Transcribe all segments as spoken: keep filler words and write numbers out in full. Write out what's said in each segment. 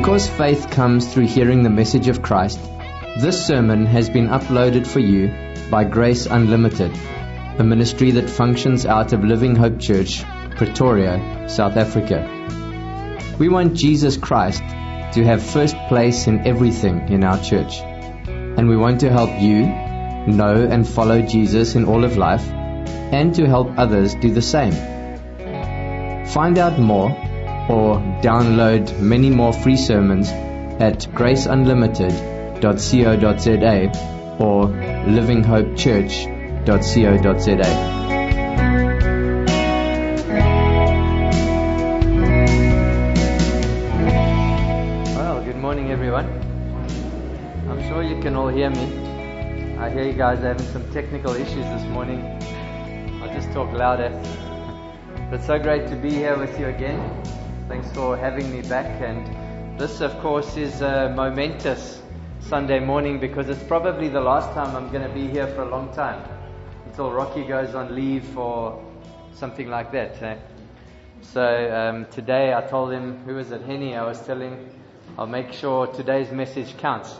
Because faith comes through hearing the message of Christ, this sermon has been uploaded for you by Grace Unlimited, a ministry that functions out of Living Hope Church, Pretoria, South Africa. We want Jesus Christ to have first place in everything in our church, and we want to help you know and follow Jesus in all of life, and to help others do the same. Find out more or download many more free sermons at grace unlimited dot co dot za or living hope church dot co dot za. Well, good morning everyone. I'm sure you can all hear me. I hear you guys are having some technical issues this morning. I'll just talk louder. It's so great to be here with you again. Thanks for having me back. And this, of course, is a momentous Sunday morning because it's probably the last time I'm going to be here for a long time, until Rocky goes on leave or something like that. Eh? So um, today I told him, who was it, Henny, I was telling, I'll make sure today's message counts.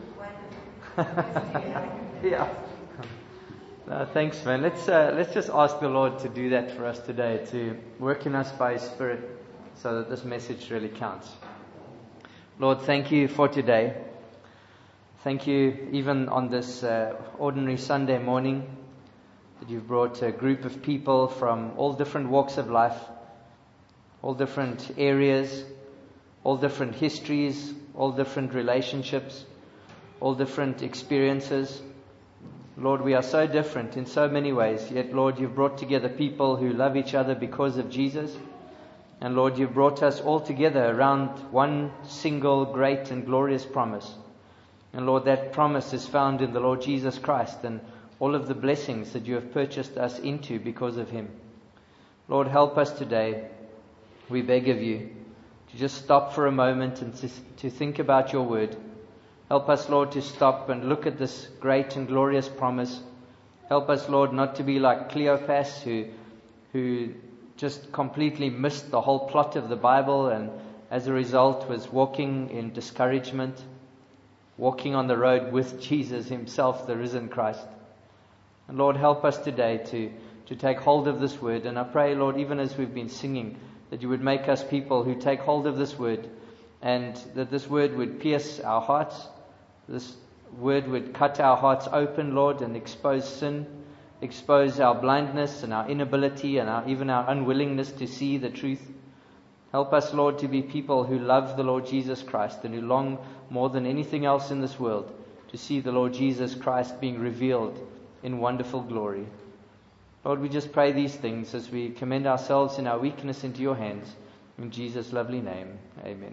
Yeah. Uh, thanks, man. Let's uh, let's just ask the Lord to do that for us today, to work in us by His Spirit, so that this message really counts. Lord, thank you for today. Thank you, even on this uh, ordinary Sunday morning, that you've brought a group of people from all different walks of life, all different areas, all different histories, all different relationships, all different experiences. Lord, we are so different in so many ways, yet, Lord, you've brought together people who love each other because of Jesus. And, Lord, you've brought us all together around one single great and glorious promise. And, Lord, that promise is found in the Lord Jesus Christ and all of the blessings that you have purchased us into because of Him. Lord, help us today, we beg of you, to just stop for a moment and to, to think about your word. Help us, Lord, to stop and look at this great and glorious promise. Help us, Lord, not to be like Cleopas, who who just completely missed the whole plot of the Bible and as a result was walking in discouragement, walking on the road with Jesus Himself, the risen Christ. And Lord, help us today to, to take hold of this word. And I pray, Lord, even as we've been singing, that you would make us people who take hold of this word, and that this word would pierce our hearts. This word would cut our hearts open, Lord, and expose sin, expose our blindness and our inability and our, even our unwillingness to see the truth. Help us, Lord, to be people who love the Lord Jesus Christ and who long more than anything else in this world to see the Lord Jesus Christ being revealed in wonderful glory. Lord, we just pray these things as we commend ourselves in our weakness into your hands. In Jesus' lovely name, amen.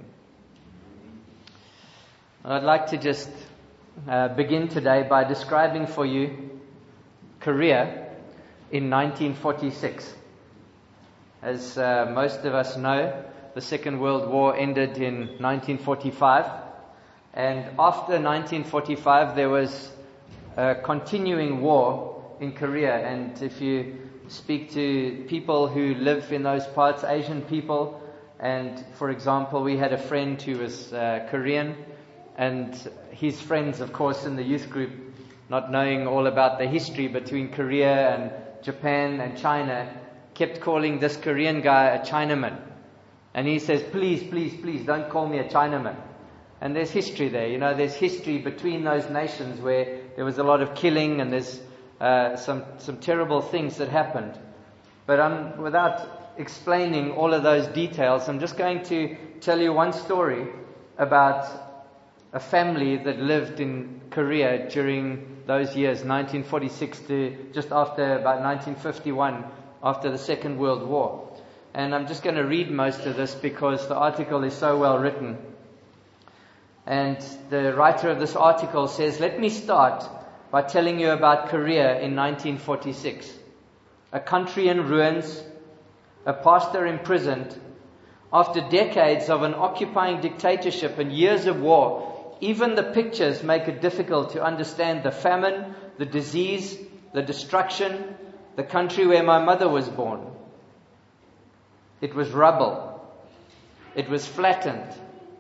I'd like to just uh, begin today by describing for you Korea in nineteen forty-six. As uh, most of us know, the Second World War ended in nineteen forty-five, and after nineteen forty-five there was a continuing war in Korea. And if you speak to people who live in those parts, Asian people, and for example, we had a friend who was uh, Korean, and his friends, of course, in the youth group, not knowing all about the history between Korea and Japan and China, kept calling this Korean guy a Chinaman. And he says, please, please, please, don't call me a Chinaman. And there's history there, you know, there's history between those nations where there was a lot of killing and there's uh, some, some terrible things that happened. But um, without explaining all of those details, I'm just going to tell you one story about a family that lived in Korea during those years, nineteen forty-six to just after about nineteen fifty-one, after the Second World War. And I'm just going to read most of this because the article is so well written. And the writer of this article says, let me start by telling you about Korea in nineteen forty-six. A country in ruins, a pastor imprisoned. After decades of an occupying dictatorship and years of war, even the pictures make it difficult to understand the famine, the disease, the destruction, the country where my mother was born. It was rubble. It was flattened.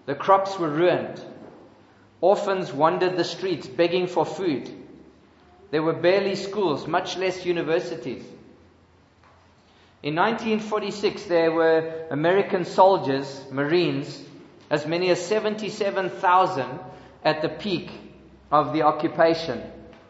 The crops were ruined. Orphans wandered the streets begging for food. There were barely schools, much less universities. In nineteen forty-six, there were American soldiers, Marines, as many as seventy-seven thousand at the peak of the occupation.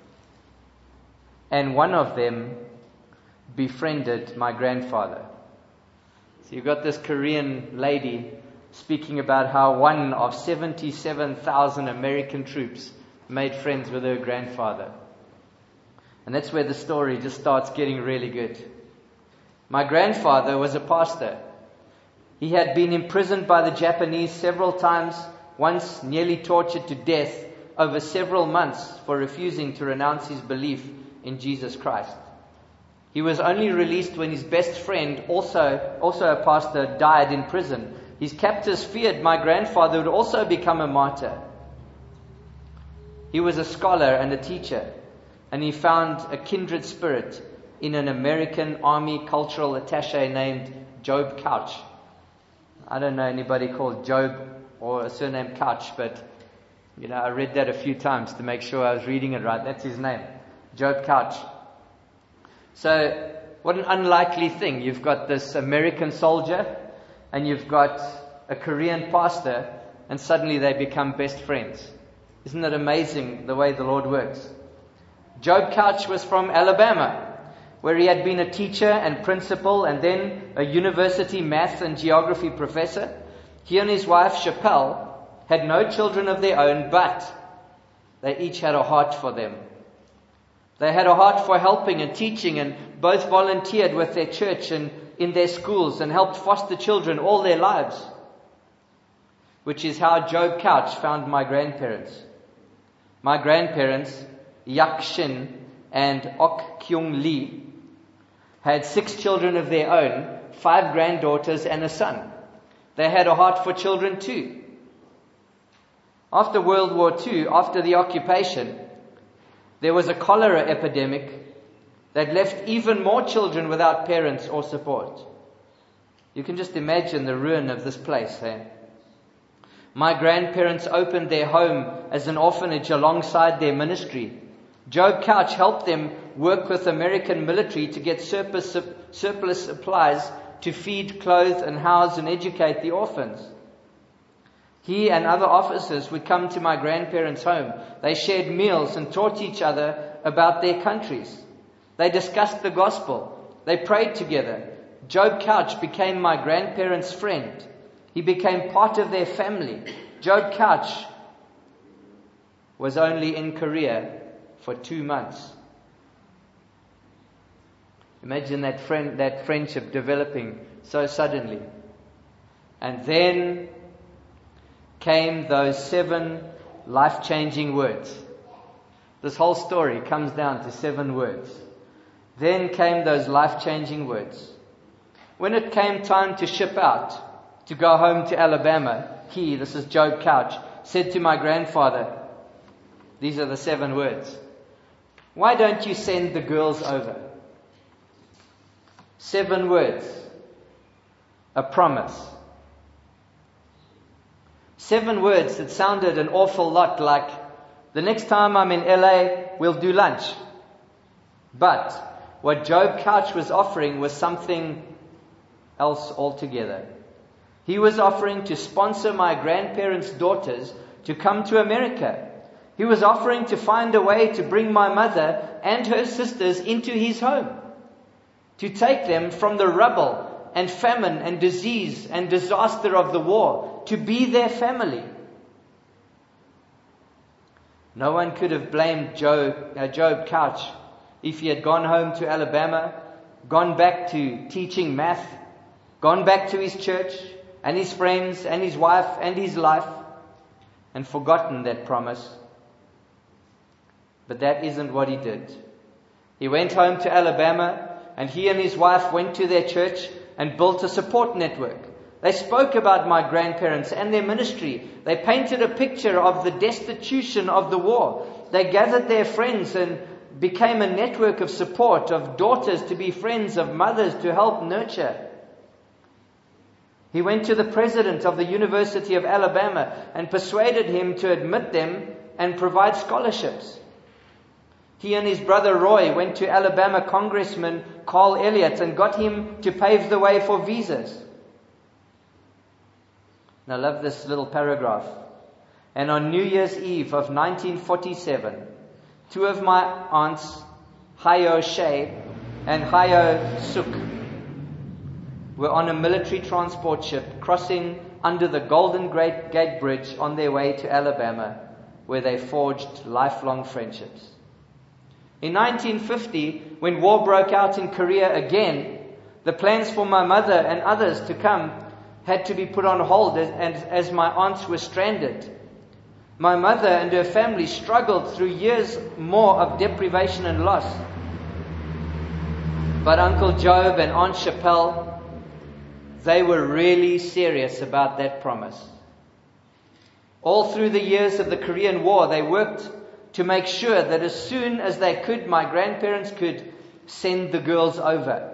And one of them befriended my grandfather. So you've got this Korean lady speaking about how one of seventy-seven thousand American troops made friends with her grandfather. And that's where the story just starts getting really good. My grandfather was a pastor. He had been imprisoned by the Japanese several times, once nearly tortured to death over several months for refusing to renounce his belief in Jesus Christ. He was only released when his best friend, also, also a pastor, died in prison. His captors feared my grandfather would also become a martyr. He was a scholar and a teacher, and he found a kindred spirit in an American Army cultural attaché named Job Couch. I don't know anybody called Job or a surname Couch, but you know, I read that a few times to make sure I was reading it right. That's his name, Job Couch. So, what an unlikely thing. You've got this American soldier, and you've got a Korean pastor, and suddenly they become best friends. Isn't it amazing the way the Lord works? Job Couch was from Alabama, where he had been a teacher and principal and then a university math and geography professor. He and his wife, Chappelle, had no children of their own, but they each had a heart for them. They had a heart for helping and teaching, and both volunteered with their church and in their schools and helped foster children all their lives. Which is how Job Couch found my grandparents. My grandparents, Yak Shin and Ok Kyung Lee, had six children of their own, five granddaughters and a son. They had a heart for children too. After World War Two, after the occupation, there was a cholera epidemic that left even more children without parents or support. You can just imagine the ruin of this place. Eh? My grandparents opened their home as an orphanage alongside their ministry. Job Couch helped them work with American military to get surplus, surplus supplies to feed, clothe, and house and educate the orphans. He and other officers would come to my grandparents' home. They shared meals and taught each other about their countries. They discussed the gospel. They prayed together. Job Couch became my grandparents' friend. He became part of their family. Job Couch was only in Korea for two months. Imagine that friend, that friendship developing so suddenly. And then came those seven life-changing words. This whole story comes down to seven words. Then came those life-changing words. When it came time to ship out, to go home to Alabama, he, this is Job Couch, said to my grandfather, these are the seven words. Why don't you send the girls over? Seven words. A promise. Seven words that sounded an awful lot like, the next time I'm in L A, we'll do lunch. But what Job Couch was offering was something else altogether. He was offering to sponsor my grandparents' daughters to come to America. He was offering to find a way to bring my mother and her sisters into his home, to take them from the rubble and famine and disease and disaster of the war, to be their family. No one could have blamed Job, uh, Job Couch if he had gone home to Alabama, gone back to teaching math, gone back to his church and his friends and his wife and his life, and forgotten that promise. But that isn't what he did. He went home to Alabama, and he and his wife went to their church and built a support network. They spoke about my grandparents and their ministry. They painted a picture of the destitution of the war. They gathered their friends and became a network of support, of daughters to be friends, of mothers to help nurture. He went to the president of the University of Alabama and persuaded him to admit them and provide scholarships. He and his brother Roy went to Alabama Congressman Carl Elliott and got him to pave the way for visas. And I love this little paragraph. And on New Year's Eve of nineteen forty-seven, two of my aunts, Hayo Shea and Hayo Suk, were on a military transport ship crossing under the Golden Gate Bridge on their way to Alabama, where they forged lifelong friendships. In nineteen fifty, when war broke out in Korea again, the plans for my mother and others to come had to be put on hold as, as my aunts were stranded. My mother and her family struggled through years more of deprivation and loss. But Uncle Job and Aunt Chappelle, they were really serious about that promise. All through the years of the Korean War, they worked to make sure that as soon as they could, my grandparents could send the girls over.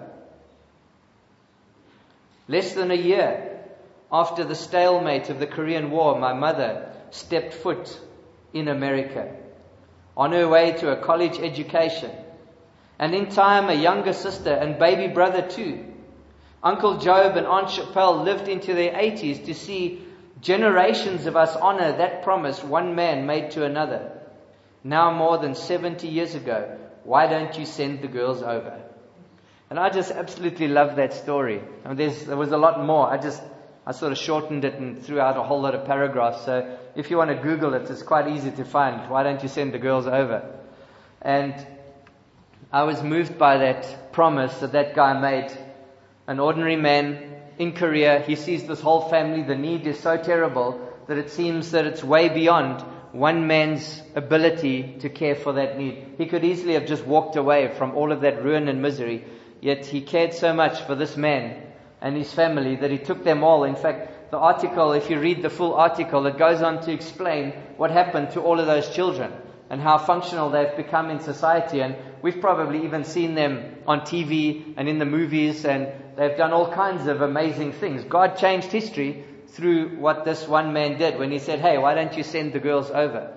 Less than a year after the stalemate of the Korean War, my mother stepped foot in America on her way to a college education. And in time, a younger sister and baby brother too. Uncle Job and Aunt Chappelle lived into their eighties to see generations of us honor that promise one man made to another. Now more than seventy years ago, why don't you send the girls over? And I just absolutely love that story. I mean, there's, there was a lot more. I just, I sort of shortened it and threw out a whole lot of paragraphs. So if you want to Google it, it's quite easy to find. Why don't you send the girls over? And I was moved by that promise that that guy made. An ordinary man in Korea, he sees this whole family. The need is so terrible that it seems that it's way beyond one man's ability to care for that need. He could easily have just walked away from all of that ruin and misery. Yet he cared so much for this man and his family that he took them all. In fact, the article, if you read the full article, it goes on to explain what happened to all of those children and how functional they've become in society. And we've probably even seen them on T V and in the movies, and they've done all kinds of amazing things. God changed history through what this one man did when he said, hey, why don't you send the girls over?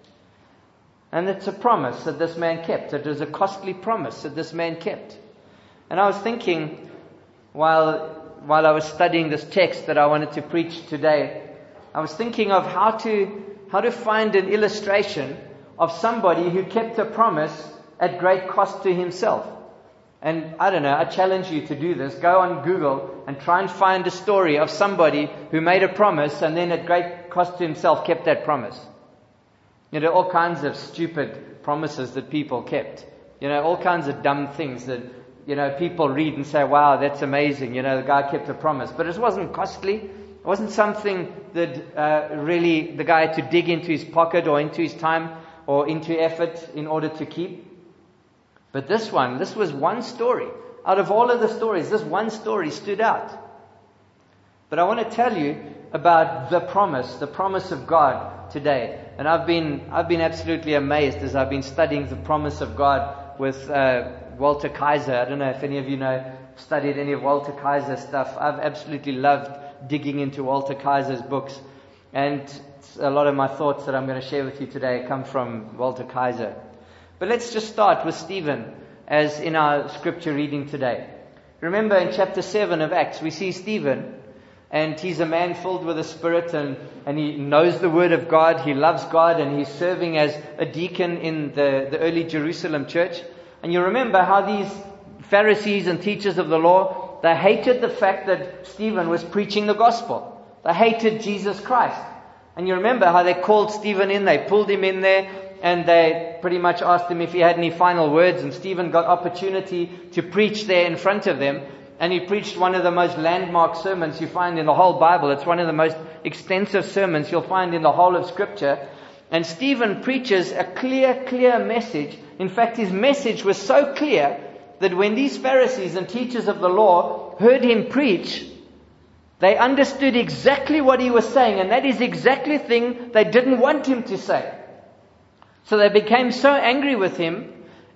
And it's a promise that this man kept. It was a costly promise that this man kept. And I was thinking, while while I was studying this text that I wanted to preach today, I was thinking of how to how to find an illustration of somebody who kept a promise at great cost to himself. And I don't know, I challenge you to do this. Go on Google and try and find a story of somebody who made a promise and then at great cost to himself kept that promise. You know, all kinds of stupid promises that people kept. You know, all kinds of dumb things that, you know, people read and say, wow, that's amazing. You know, the guy kept a promise. But it wasn't costly. It wasn't something that uh, really the guy had to dig into his pocket or into his time or into effort in order to keep. But this one, this was one story. Out of all of the stories, this one story stood out. But I want to tell you about the promise, the promise of God today. And I've been, I've been absolutely amazed as I've been studying the promise of God with uh, Walter Kaiser. I don't know if any of you know, studied any of Walter Kaiser's stuff. I've absolutely loved digging into Walter Kaiser's books. And a lot of my thoughts that I'm going to share with you today come from Walter Kaiser. But let's just start with Stephen, as in our scripture reading today. Remember in chapter seven of Acts, we see Stephen, and he's a man filled with the Spirit, and, and he knows the Word of God, he loves God, and he's serving as a deacon in the, the early Jerusalem church. And you remember how these Pharisees and teachers of the law, they hated the fact that Stephen was preaching the gospel. They hated Jesus Christ. And you remember how they called Stephen in, they pulled him in there, and they pretty much asked him if he had any final words, and Stephen got opportunity to preach there in front of them, and he preached one of the most landmark sermons you find in the whole Bible. It's one of the most extensive sermons you'll find in the whole of Scripture. And Stephen preaches a clear, clear message. In fact, his message was so clear that when these Pharisees and teachers of the law heard him preach, they understood exactly what he was saying, and that is exactly the thing they didn't want him to say. So they became so angry with him,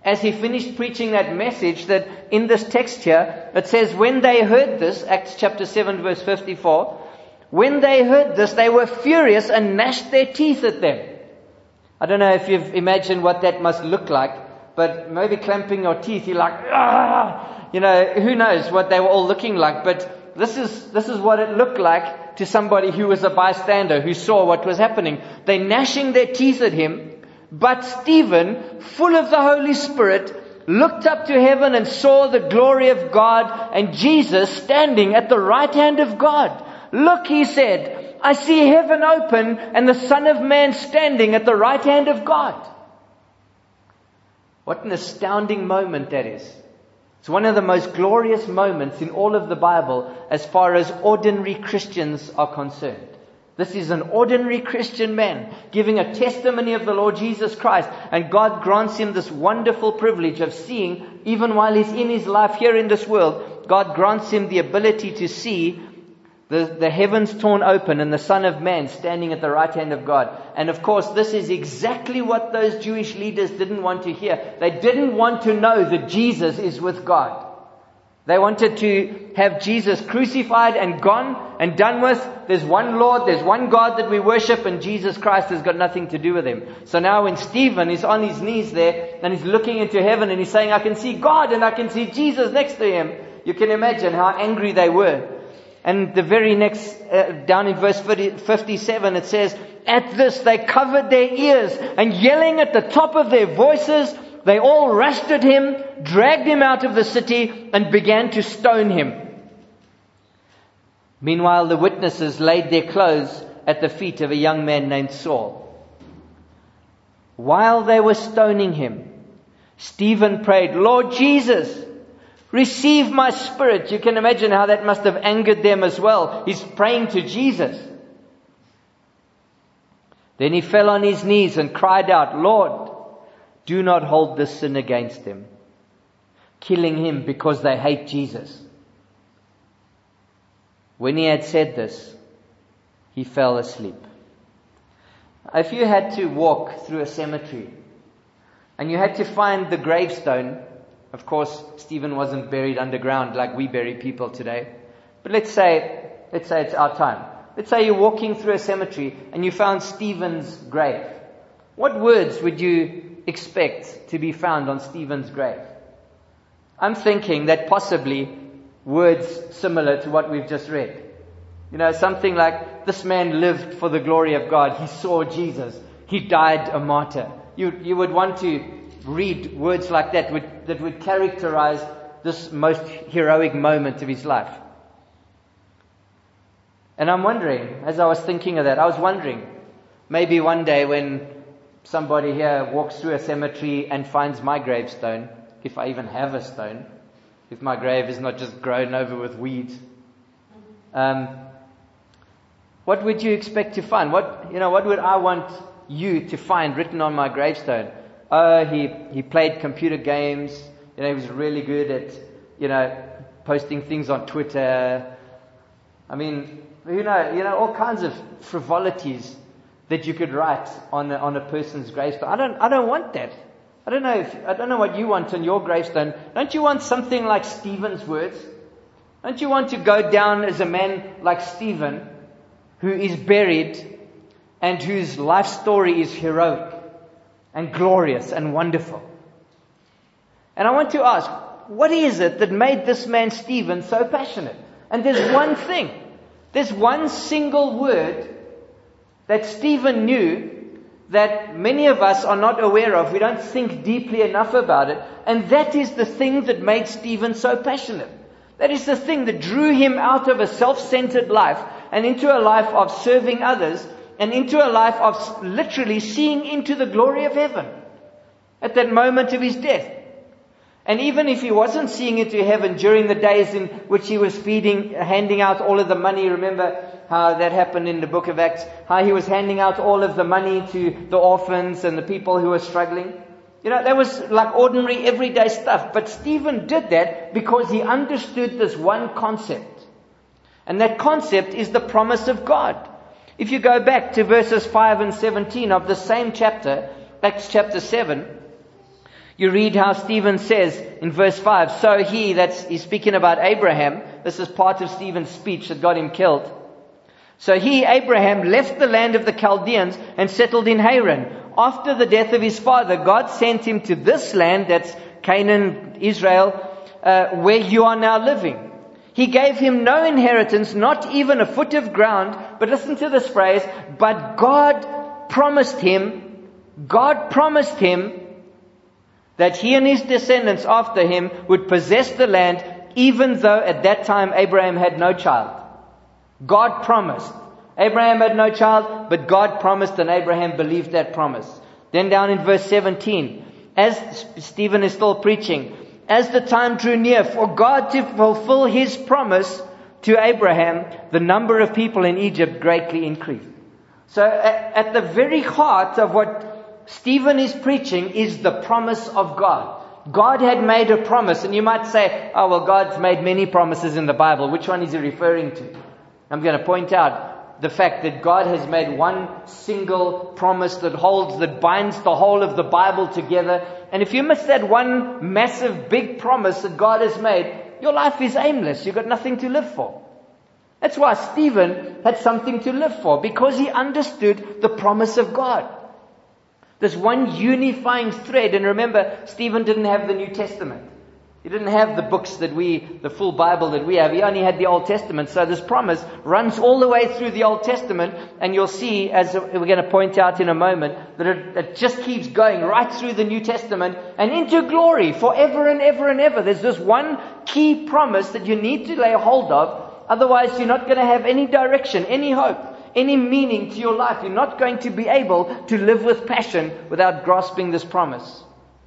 as he finished preaching that message, that in this text here, it says, when they heard this, Acts chapter seven verse fifty-four, when they heard this, they were furious and gnashed their teeth at them. I don't know if you've imagined what that must look like, but maybe clamping your teeth, you're like, ah, you know, who knows what they were all looking like, but this is, this is what it looked like to somebody who was a bystander, who saw what was happening. They gnashing their teeth at him, but Stephen, full of the Holy Spirit, looked up to heaven and saw the glory of God and Jesus standing at the right hand of God. Look, he said, I see heaven open and the Son of Man standing at the right hand of God. What an astounding moment that is. It's one of the most glorious moments in all of the Bible as far as ordinary Christians are concerned. This is an ordinary Christian man giving a testimony of the Lord Jesus Christ, and God grants him this wonderful privilege of seeing, even while he's in his life here in this world, God grants him the ability to see the, the heavens torn open and the Son of Man standing at the right hand of God. And of course, this is exactly what those Jewish leaders didn't want to hear. They didn't want to know that Jesus is with God. They wanted to have Jesus crucified and gone and done with. There's one Lord, there's one God that we worship, and Jesus Christ has got nothing to do with him. So now when Stephen is on his knees there and he's looking into heaven and he's saying, I can see God and I can see Jesus next to him, you can imagine how angry they were. And the very next, uh, down in verse fifty-seven, it says, at this they covered their ears, and yelling at the top of their voices, they all rushed at him, dragged him out of the city, and began to stone him. Meanwhile, the witnesses laid their clothes at the feet of a young man named Saul. While they were stoning him, Stephen prayed, Lord Jesus, receive my spirit. You can imagine how that must have angered them as well. He's praying to Jesus. Then he fell on his knees and cried out, Lord, do not hold this sin against them, killing him because they hate Jesus. When he had said this, he fell asleep. If you had to walk through a cemetery and you had to find the gravestone, of course, Stephen wasn't buried underground like we bury people today. But let's say, let's say it's our time. Let's say you're walking through a cemetery and you found Stephen's grave. What words would you expect to be found on Stephen's grave? I'm thinking that possibly words similar to what we've just read. You know, something like, this man lived for the glory of God. He saw Jesus. He died a martyr. You, you would want to read words like that would, that would characterize this most heroic moment of his life. And I'm wondering, as I was thinking of that, I was wondering, maybe one day when somebody here walks through a cemetery and finds my gravestone, if I even have a stone, if my grave is not just grown over with weeds, um, what would you expect to find? What, you know, what would I want you to find written on my gravestone? Oh, he, he played computer games. You know, he was really good at, you know, posting things on Twitter. I mean, you know, you know, all kinds of frivolities that you could write on a, on a person's gravestone. I don't, I don't want that. I don't know if, I don't know what you want on your gravestone. Don't you want something like Stephen's words? Don't you want to go down as a man like Stephen, who is buried and whose life story is heroic and glorious and wonderful? And I want to ask, what is it that made this man Stephen so passionate? And there's one thing. There's one single word that Stephen knew that many of us are not aware of. We don't think deeply enough about it. And that is the thing that made Stephen so passionate. That is the thing that drew him out of a self-centered life and into a life of serving others and into a life of literally seeing into the glory of heaven at that moment of his death. And even if he wasn't seeing into heaven during the days in which he was feeding, handing out all of the money, remember how that happened in the book of Acts, how he was handing out all of the money to the orphans and the people who were struggling. You know, that was like ordinary, everyday stuff. But Stephen did that because he understood this one concept. And that concept is the promise of God. If you go back to verses five and seventeen of the same chapter, Acts chapter seven, You read how Stephen says in verse five, so he, that's, he's speaking about Abraham. This is part of Stephen's speech that got him killed. So he, Abraham, left the land of the Chaldeans and settled in Haran. After the death of his father, God sent him to this land, that's Canaan, Israel, uh, where you are now living. He gave him no inheritance, not even a foot of ground. But listen to this phrase, but God promised him, God promised him that he and his descendants after him would possess the land, even though at that time Abraham had no child. God promised. Abraham had no child, but God promised, and Abraham believed that promise. Then down in verse seventeen, as Stephen is still preaching, as the time drew near for God to fulfill his promise to Abraham, the number of people in Egypt greatly increased. So at, at the very heart of what Stephen is preaching is the promise of God. God had made a promise, and you might say, oh well, God's made many promises in the Bible. Which one is he referring to? I'm going to point out the fact that God has made one single promise that holds, that binds the whole of the Bible together. And if you miss that one massive big promise that God has made, your life is aimless. You've got nothing to live for. That's why Stephen had something to live for, because he understood the promise of God. This one unifying thread. And remember, Stephen didn't have the New Testament. He didn't have the books that we, the full Bible that we have. He only had the Old Testament. So this promise runs all the way through the Old Testament. And you'll see, as we're going to point out in a moment, that it, it just keeps going right through the New Testament and into glory forever and ever and ever. There's this one key promise that you need to lay hold of. Otherwise, you're not going to have any direction, any hope, any meaning to your life. You're not going to be able to live with passion without grasping this promise.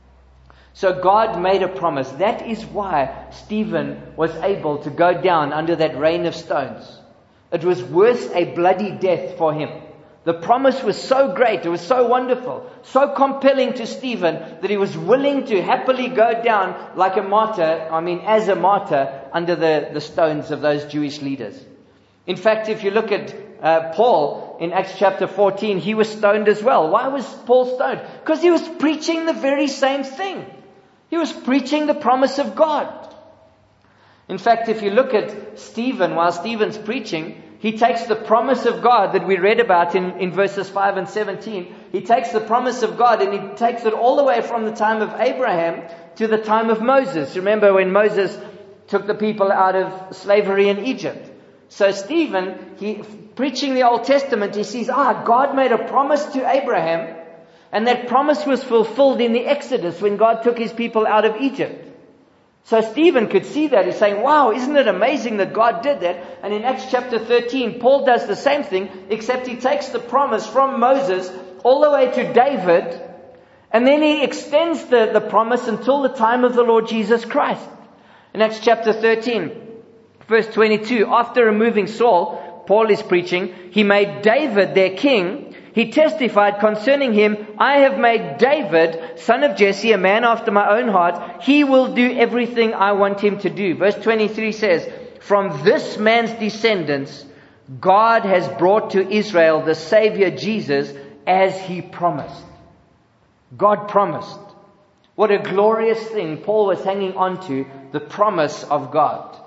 So God made a promise. That is why Stephen was able to go down under that rain of stones. It was worth a bloody death for him. The promise was so great, it was so wonderful, so compelling to Stephen that he was willing to happily go down like a martyr, I mean as a martyr, under the, the stones of those Jewish leaders. In fact, if you look at uh, Paul in Acts chapter fourteen, he was stoned as well. Why was Paul stoned? Because he was preaching the very same thing. He was preaching the promise of God. In fact, if you look at Stephen, while Stephen's preaching, he takes the promise of God that we read about in, in verses five and seventeen. He takes the promise of God and he takes it all the way from the time of Abraham to the time of Moses. Remember when Moses took the people out of slavery in Egypt. So Stephen, he preaching the Old Testament, he sees, ah, God made a promise to Abraham, and that promise was fulfilled in the Exodus when God took his people out of Egypt. So Stephen could see that. He's saying, wow, isn't it amazing that God did that? And in Acts chapter thirteen, Paul does the same thing, except he takes the promise from Moses all the way to David, and then he extends the, the promise until the time of the Lord Jesus Christ. In Acts chapter thirteen, verse twenty-two, after removing Saul, Paul is preaching, he made David their king. He testified concerning him, I have made David, son of Jesse, a man after my own heart. He will do everything I want him to do. Verse twenty-three says, from this man's descendants, God has brought to Israel the Savior Jesus as he promised. God promised. What a glorious thing Paul was hanging on to, the promise of God.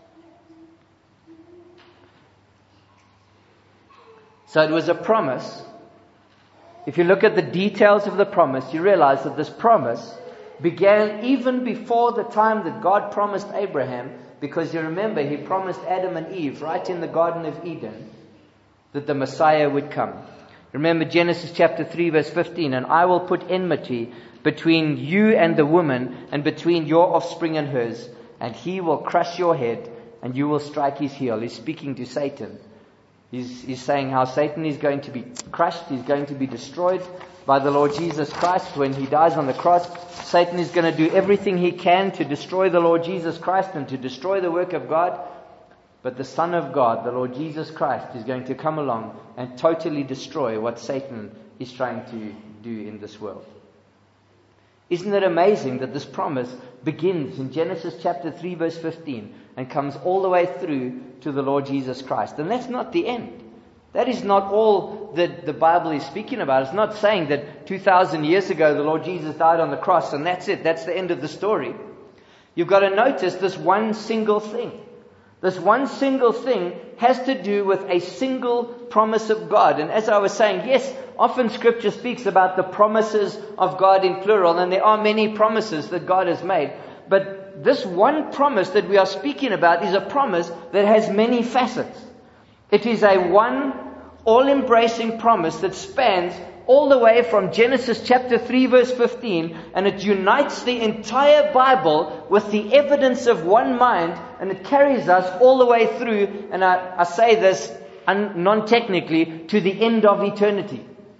So it was a promise. If you look at the details of the promise, you realize that this promise began even before the time that God promised Abraham, because you remember he promised Adam and Eve right in the Garden of Eden that the Messiah would come. Remember Genesis chapter three verse fifteen, and I will put enmity between you and the woman, and between your offspring and hers, and he will crush your head and you will strike his heel. He's speaking to Satan. He's, he's saying how Satan is going to be crushed, he's going to be destroyed by the Lord Jesus Christ when he dies on the cross. Satan is going to do everything he can to destroy the Lord Jesus Christ and to destroy the work of God. But the Son of God, the Lord Jesus Christ, is going to come along and totally destroy what Satan is trying to do in this world. Isn't it amazing that this promise begins in Genesis chapter three verse fifteen and comes all the way through to the Lord Jesus Christ? And that's not the end. That is not all that the Bible is speaking about. It's not saying that two thousand years ago the Lord Jesus died on the cross and that's it. That's the end of the story. You've got to notice this one single thing. This one single thing has to do with a single promise of God. And as I was saying, yes, often Scripture speaks about the promises of God in plural, and there are many promises that God has made. But this one promise that we are speaking about is a promise that has many facets. It is a one all-embracing promise that spans all the way from Genesis chapter three verse fifteen, and it unites the entire Bible with the evidence of one mind, and it carries us all the way through, and I, I say this un, non-technically, to the end of eternity.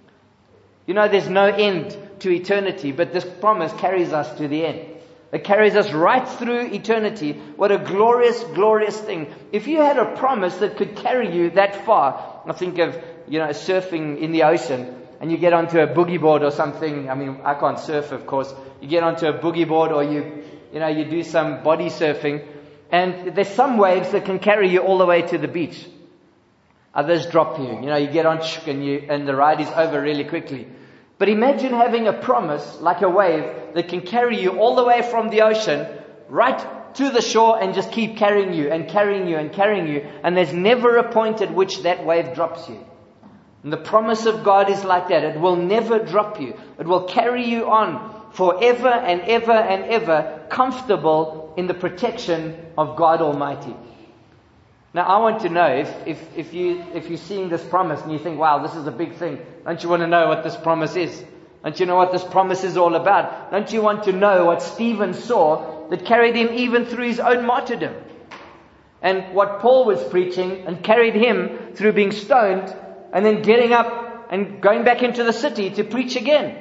You know, there's no end to eternity, but this promise carries us to the end. It carries us right through eternity. What a glorious, glorious thing. If you had a promise that could carry you that far, I think of, you know, surfing in the ocean, and you get onto a boogie board or something. I mean, I can't surf, of course. You get onto a boogie board, or you, you know, you do some body surfing, and there's some waves that can carry you all the way to the beach. Others drop you. You know, you get on and you, and the ride is over really quickly. But imagine having a promise like a wave that can carry you all the way from the ocean right to the shore and just keep carrying you and carrying you and carrying you. And there's never a point at which that wave drops you. And the promise of God is like that. It will never drop you. It will carry you on forever and ever and ever, comfortable in the protection of God Almighty. Now, I want to know, if, if, if, you, if you're seeing this promise and you think, wow, this is a big thing, don't you want to know what this promise is? Don't you know what this promise is all about? Don't you want to know what Stephen saw that carried him even through his own martyrdom? And what Paul was preaching and carried him through being stoned and then getting up and going back into the city to preach again.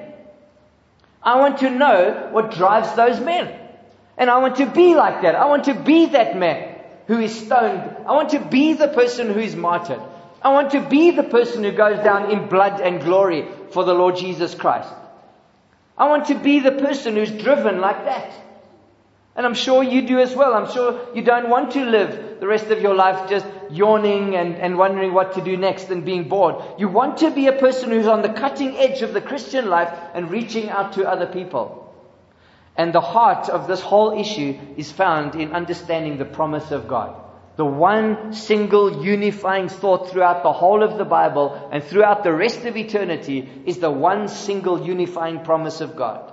I want to know what drives those men. And I want to be like that. I want to be that man who is stoned. I want to be the person who is martyred. I want to be the person who goes down in blood and glory for the Lord Jesus Christ. I want to be the person who's driven like that. And I'm sure you do as well. I'm sure you don't want to live the rest of your life just yawning and, and wondering what to do next and being bored. You want to be a person who's on the cutting edge of the Christian life and reaching out to other people. And the heart of this whole issue is found in understanding the promise of God. The one single unifying thought throughout the whole of the Bible and throughout the rest of eternity is the one single unifying promise of God.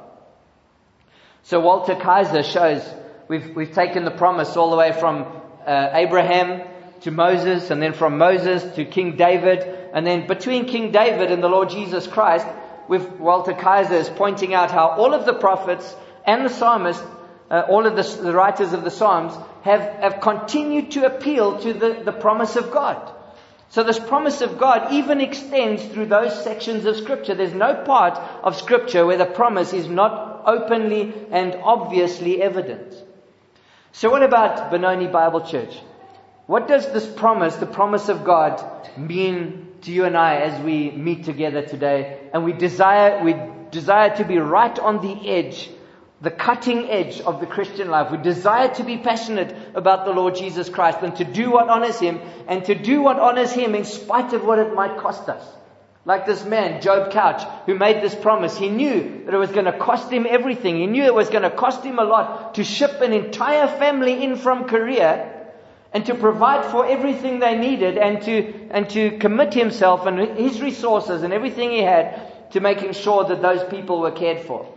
So Walter Kaiser shows we've we've taken the promise all the way from uh, Abraham to Moses, and then from Moses to King David, and then between King David and the Lord Jesus Christ, with Walter Kaiser is pointing out how all of the prophets and the psalmists, uh, all of the, the writers of the Psalms have, have continued to appeal to the, the promise of God. So this promise of God even extends through those sections of Scripture. There's no part of Scripture where the promise is not openly and obviously evident. So what about Benoni Bible Church? What does this promise, the promise of God, mean to you and I as we meet together today? And we desire, we desire to be right on the edge, the cutting edge of the Christian life. We desire to be passionate about the Lord Jesus Christ and to do what honors Him, and to do what honors Him in spite of what it might cost us. Like this man, Job Couch, who made this promise. He knew that it was going to cost him everything. He knew it was going to cost him a lot to ship an entire family in from Korea and to provide for everything they needed, and to and to commit himself and his resources and everything he had to making sure that those people were cared for.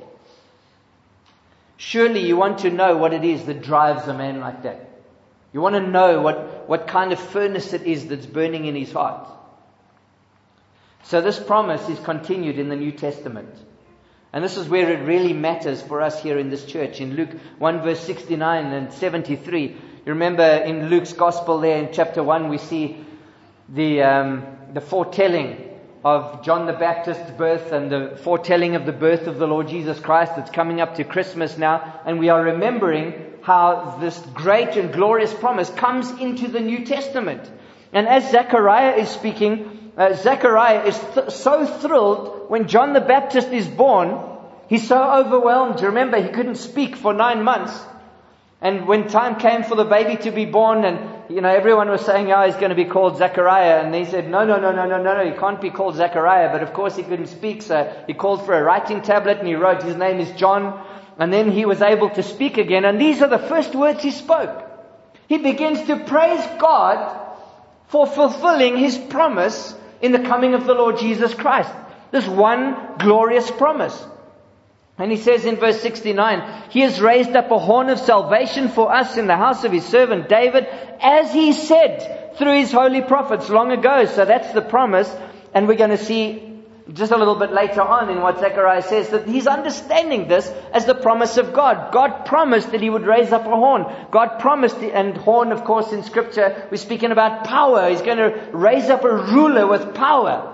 Surely you want to know what it is that drives a man like that. You want to know what, what kind of furnace it is that's burning in his heart. So this promise is continued in the New Testament. And this is where it really matters for us here in this church. In Luke one verse sixty-nine and seventy-three. You remember in Luke's Gospel there in chapter one we see the um, the foretelling of John the Baptist's birth and the foretelling of the birth of the Lord Jesus Christ. It's coming up to Christmas now, and we are remembering how this great and glorious promise comes into the New Testament. And as Zechariah is speaking, uh, Zechariah is th- so thrilled when John the Baptist is born. He's so overwhelmed. Remember, he couldn't speak for nine months. And when time came for the baby to be born, and you know everyone was saying, oh, he's going to be called Zechariah, and he said, no, no, no, no, no, no, no, he can't be called Zechariah. But of course he couldn't speak, so he called for a writing tablet, and he wrote, his name is John. And then he was able to speak again, and these are the first words he spoke. He begins to praise God for fulfilling His promise in the coming of the Lord Jesus Christ. This one glorious promise. And he says in verse sixty-nine, He has raised up a horn of salvation for us in the house of His servant David, as He said through His holy prophets long ago. So that's the promise. And we're going to see just a little bit later on in what Zechariah says, that he's understanding this as the promise of God. God promised that He would raise up a horn. God promised, and horn, of course, in Scripture, we're speaking about power. He's going to raise up a ruler with power.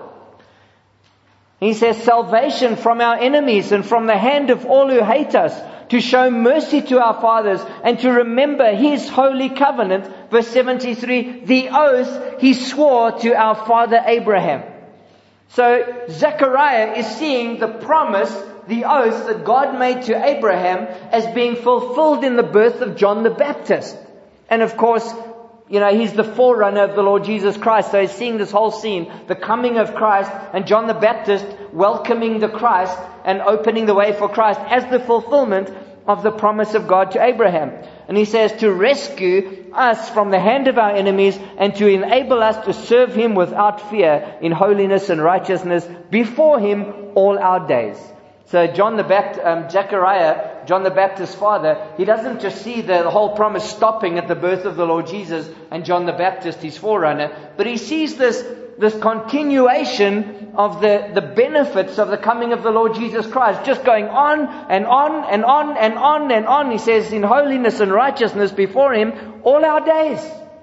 He says, salvation from our enemies and from the hand of all who hate us, to show mercy to our fathers and to remember His holy covenant. Verse seventy-three, the oath He swore to our father Abraham. So Zechariah is seeing the promise, the oath that God made to Abraham as being fulfilled in the birth of John the Baptist. And of course, you know, he's the forerunner of the Lord Jesus Christ. So he's seeing this whole scene, the coming of Christ, and John the Baptist welcoming the Christ and opening the way for Christ as the fulfillment of the promise of God to Abraham. And he says to rescue us from the hand of our enemies and to enable us to serve Him without fear in holiness and righteousness before Him all our days. So John the Baptist, um, Zechariah, John the Baptist's father, he doesn't just see the, the whole promise stopping at the birth of the Lord Jesus and John the Baptist, his forerunner, but he sees this, this continuation of the, the benefits of the coming of the Lord Jesus Christ, just going on and on and on and on and on. He says, in holiness and righteousness before Him all our days.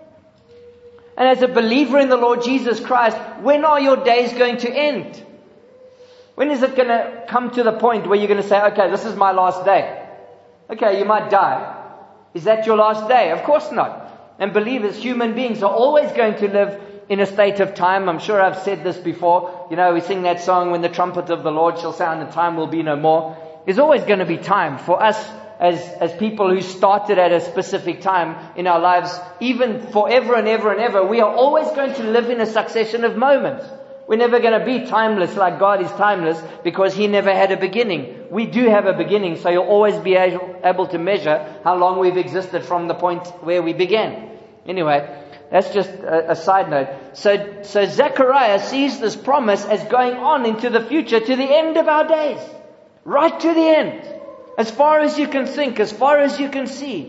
And as a believer in the Lord Jesus Christ, when are your days going to end? When is it going to come to the point where you're going to say, okay, this is my last day? Okay, you might die. Is that your last day? Of course not. And believers, human beings, are always going to live in a state of time. I'm sure I've said this before. You know, we sing that song, when the trumpet of the Lord shall sound and time will be no more. There's always going to be time for us as, as people who started at a specific time in our lives, even forever and ever and ever. We are always going to live in a succession of moments. We're never going to be timeless like God is timeless, because He never had a beginning. We do have a beginning, so you'll always be able, able to measure how long we've existed from the point where we began. Anyway, that's just a, a side note. So, so Zechariah sees this promise as going on into the future, to the end of our days. Right to the end. As far as you can think, as far as you can see.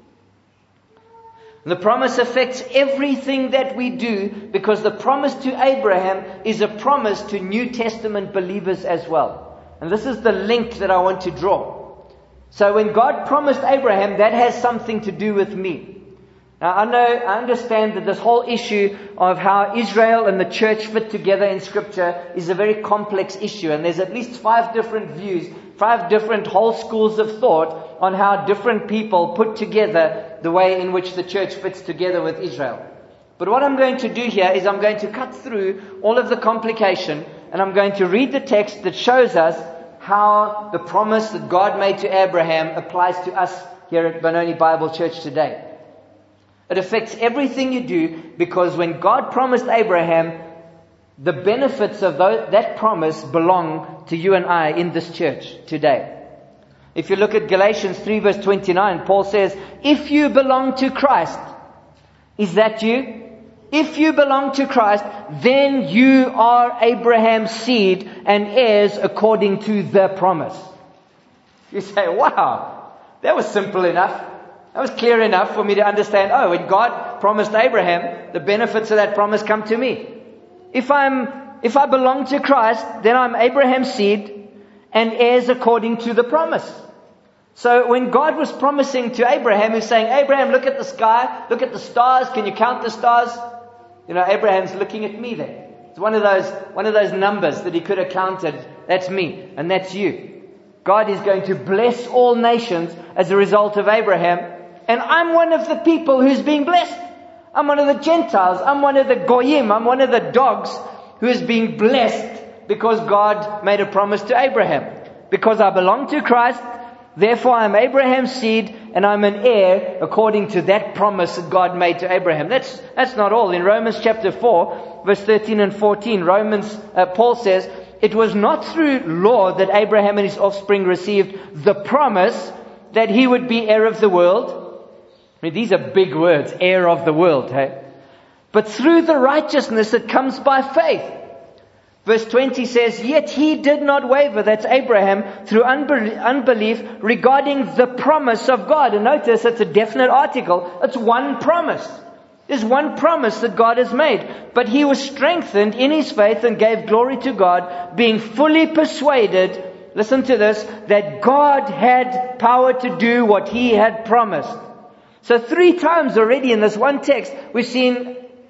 The promise affects everything that we do, because the promise to Abraham is a promise to New Testament believers as well. And this is the link that I want to draw. So when God promised Abraham, that has something to do with me. Now I know, I understand that this whole issue of how Israel and the church fit together in Scripture is a very complex issue. And there's at least five different views, five different whole schools of thought on how different people put together the way in which the church fits together with Israel. But what I'm going to do here is I'm going to cut through all of the complication, and I'm going to read the text that shows us how the promise that God made to Abraham applies to us here at Benoni Bible Church today. It affects everything you do, because when God promised Abraham, the benefits of that promise belong to you and I in this church today. If you look at Galatians three verse twenty-nine, Paul says, if you belong to Christ, is that you? If you belong to Christ, then you are Abraham's seed and heirs according to the promise. You say, wow, that was simple enough. That was clear enough for me to understand, oh, when God promised Abraham, the benefits of that promise come to me. If I'm, if I belong to Christ, then I'm Abraham's seed and heirs according to the promise. So when God was promising to Abraham, He was saying, Abraham, look at the sky, look at the stars, can you count the stars? You know, Abraham's looking at me there. It's one of those, one of those numbers that he could have counted. That's me, and that's you. God is going to bless all nations as a result of Abraham, and I'm one of the people who's being blessed. I'm one of the Gentiles, I'm one of the Goyim, I'm one of the dogs who is being blessed because God made a promise to Abraham. Because I belong to Christ, Therefore I am Abraham's seed, and I'm an heir according to that promise that God made to Abraham. That's that's not all. In Romans chapter four, verse thirteen and fourteen, Romans uh, Paul says, it was not through law that Abraham and his offspring received the promise that he would be heir of the world. I mean, these are big words, heir of the world, hey? But through the righteousness that comes by faith. Verse twenty says, yet he did not waver, that's Abraham, through unbelief regarding the promise of God. And notice it's a definite article. It's one promise. There's one promise that God has made. But he was strengthened in his faith and gave glory to God, being fully persuaded, listen to this, that God had power to do what he had promised. So three times already in this one text, we've seen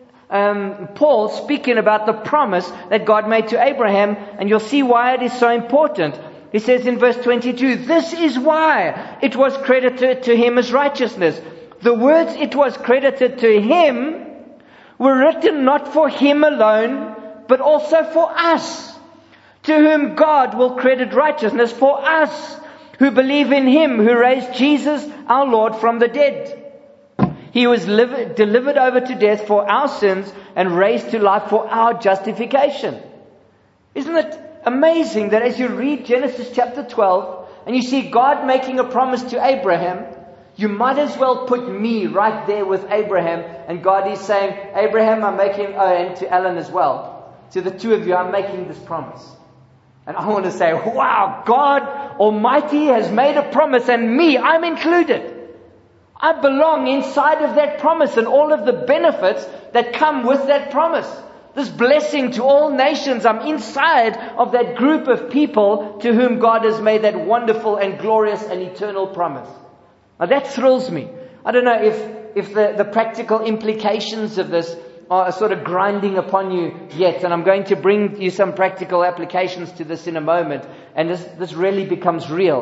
Um, Paul speaking about the promise that God made to Abraham, and you'll see why it is so important. He says in verse twenty-two, this is why it was credited to him as righteousness. The words it was credited to him were written not for him alone, but also for us, to whom God will credit righteousness for us, who believe in him who raised Jesus our Lord from the dead. He was liv- delivered over to death for our sins and raised to life for our justification. Isn't it amazing that as you read Genesis chapter twelve and you see God making a promise to Abraham, you might as well put me right there with Abraham, and God is saying, Abraham, I'm making, oh, and to Alan as well, to the two of you, I'm making this promise. And I want to say, wow, God Almighty has made a promise, and me, I'm included. I belong inside of that promise and all of the benefits that come with that promise. This blessing to all nations, I'm inside of that group of people to whom God has made that wonderful and glorious and eternal promise. Now that thrills me. I don't know if, if the, the practical implications of this are sort of grinding upon you yet. And I'm going to bring you some practical applications to this in a moment. And this, this really becomes real.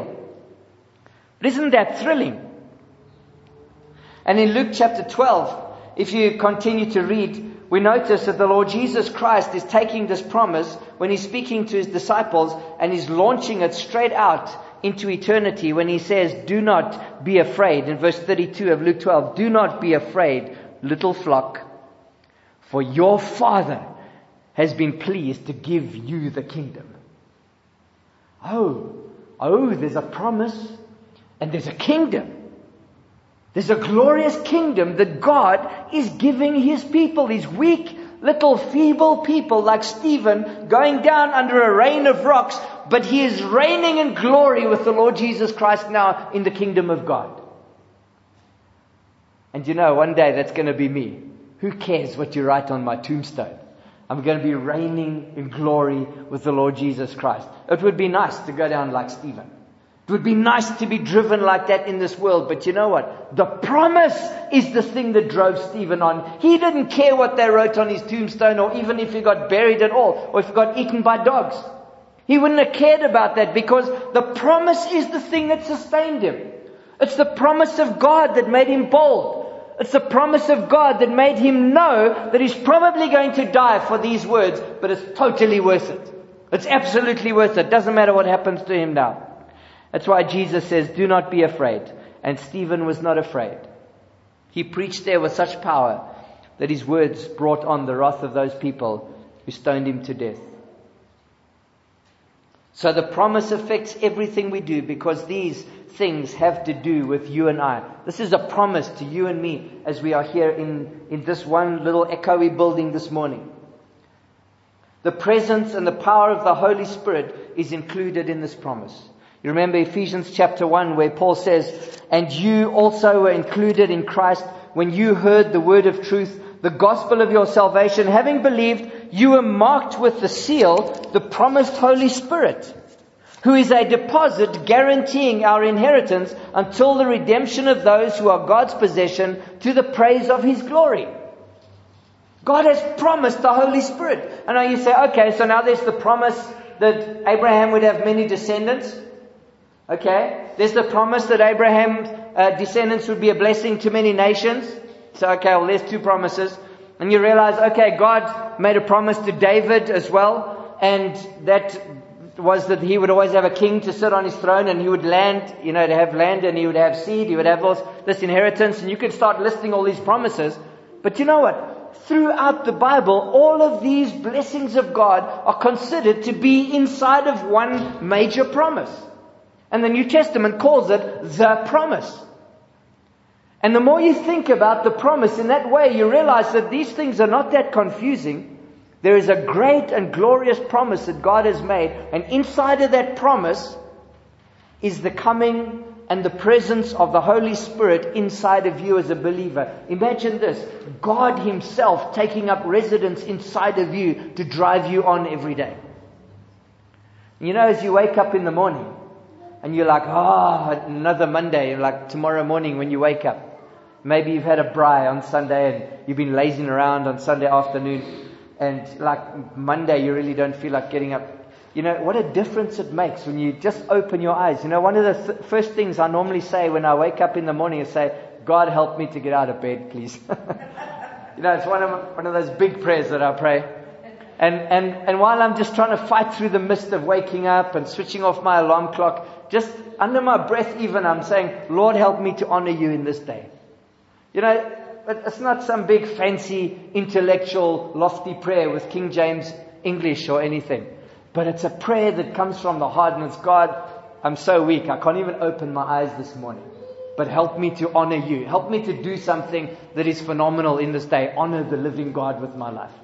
But isn't that thrilling? And in Luke chapter twelve, if you continue to read, we notice that the Lord Jesus Christ is taking this promise when he's speaking to his disciples, and he's launching it straight out into eternity when he says, do not be afraid. In verse thirty-two of Luke twelve, do not be afraid, little flock, for your Father has been pleased to give you the kingdom. Oh, oh, there's a promise and there's a kingdom. There's a glorious kingdom that God is giving his people, these weak, little, feeble people like Stephen, going down under a rain of rocks, but he is reigning in glory with the Lord Jesus Christ now in the kingdom of God. And you know, one day that's going to be me. Who cares what you write on my tombstone? I'm going to be reigning in glory with the Lord Jesus Christ. It would be nice to go down like Stephen. It would be nice to be driven like that in this world. But you know what? The promise is the thing that drove Stephen on. He didn't care what they wrote on his tombstone, or even if he got buried at all, or if he got eaten by dogs. He wouldn't have cared about that, because the promise is the thing that sustained him. It's the promise of God that made him bold. It's the promise of God that made him know that he's probably going to die for these words, but it's totally worth it. It's absolutely worth it. Doesn't matter what happens to him now. That's why Jesus says, do not be afraid. And Stephen was not afraid. He preached there with such power that his words brought on the wrath of those people who stoned him to death. So the promise affects everything we do, because these things have to do with you and I. This is a promise to you and me as we are here in, in this one little echoey building this morning. The presence and the power of the Holy Spirit is included in this promise. You remember Ephesians chapter one, where Paul says, and you also were included in Christ when you heard the word of truth, the gospel of your salvation. Having believed, you were marked with the seal, the promised Holy Spirit, who is a deposit guaranteeing our inheritance until the redemption of those who are God's possession, to the praise of his glory. God has promised the Holy Spirit. And now you say, okay, so now there's the promise that Abraham would have many descendants. Okay, there's the promise that Abraham's uh, descendants would be a blessing to many nations. So, okay, well, there's two promises. And you realize, okay, God made a promise to David as well. And that was that he would always have a king to sit on his throne, and he would land, you know, to have land, and he would have seed, he would have all this inheritance, and you could start listing all these promises. But you know what? Throughout the Bible, all of these blessings of God are considered to be inside of one major promise. And the New Testament calls it the promise. And the more you think about the promise in that way, you realize that these things are not that confusing. There is a great and glorious promise that God has made. And inside of that promise is the coming and the presence of the Holy Spirit inside of you as a believer. Imagine this. God Himself taking up residence inside of you to drive you on every day. You know, as you wake up in the morning and you're like, oh, another Monday, like tomorrow morning when you wake up. Maybe you've had a braai on Sunday and you've been lazing around on Sunday afternoon. And like Monday, you really don't feel like getting up. You know, what a difference it makes when you just open your eyes. You know, one of the th- first things I normally say when I wake up in the morning is say, God, help me to get out of bed, please. You know, it's one of one of those big prayers that I pray. And, and, and while I'm just trying to fight through the mist of waking up and switching off my alarm clock, just under my breath even, I'm saying, Lord, help me to honor you in this day. You know, but it's not some big fancy intellectual lofty prayer with King James English or anything. But it's a prayer that comes from the heart, and it's, God, I'm so weak. I can't even open my eyes this morning. But help me to honor you. Help me to do something that is phenomenal in this day. Honor the living God with my life.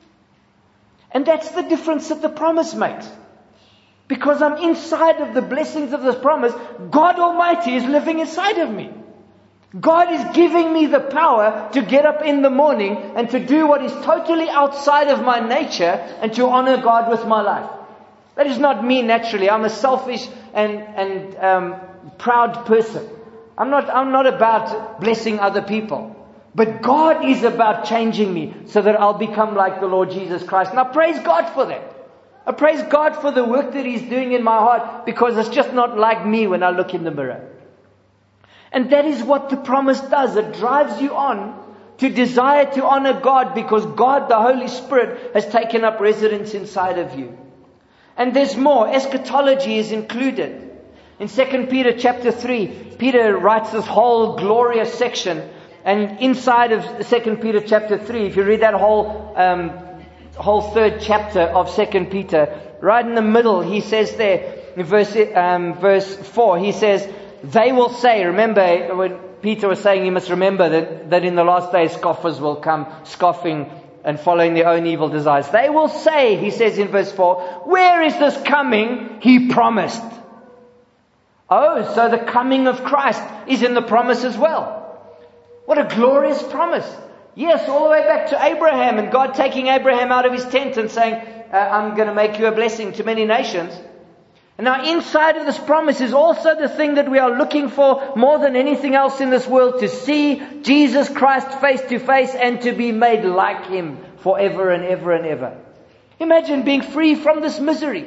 And that's the difference that the promise makes. Because I'm inside of the blessings of this promise, God Almighty is living inside of me. God is giving me the power to get up in the morning and to do what is totally outside of my nature and to honor God with my life. That is not me naturally. I'm a selfish and, and um, proud person. I'm not, I'm not about blessing other people. But God is about changing me so that I'll become like the Lord Jesus Christ. And I praise God for that. I praise God for the work that He's doing in my heart, because it's just not like me when I look in the mirror. And that is what the promise does. It drives you on to desire to honor God, because God, the Holy Spirit, has taken up residence inside of you. And there's more. Eschatology is included. In Second Peter chapter three, Peter writes this whole glorious section. And inside of Second Peter chapter three, if you read that whole um, whole third chapter of Second Peter, right in the middle, he says there, in verse, um, verse four, he says, they will say, remember when Peter was saying, you must remember that, that in the last days scoffers will come, scoffing and following their own evil desires. They will say, he says in verse four, where is this coming he promised? Oh, so the coming of Christ is in the promise as well. What a glorious promise. Yes, all the way back to Abraham, and God taking Abraham out of his tent and saying, uh, I'm going to make you a blessing to many nations. And now inside of this promise is also the thing that we are looking for more than anything else in this world, to see Jesus Christ face to face and to be made like Him forever and ever and ever. Imagine being free from this misery.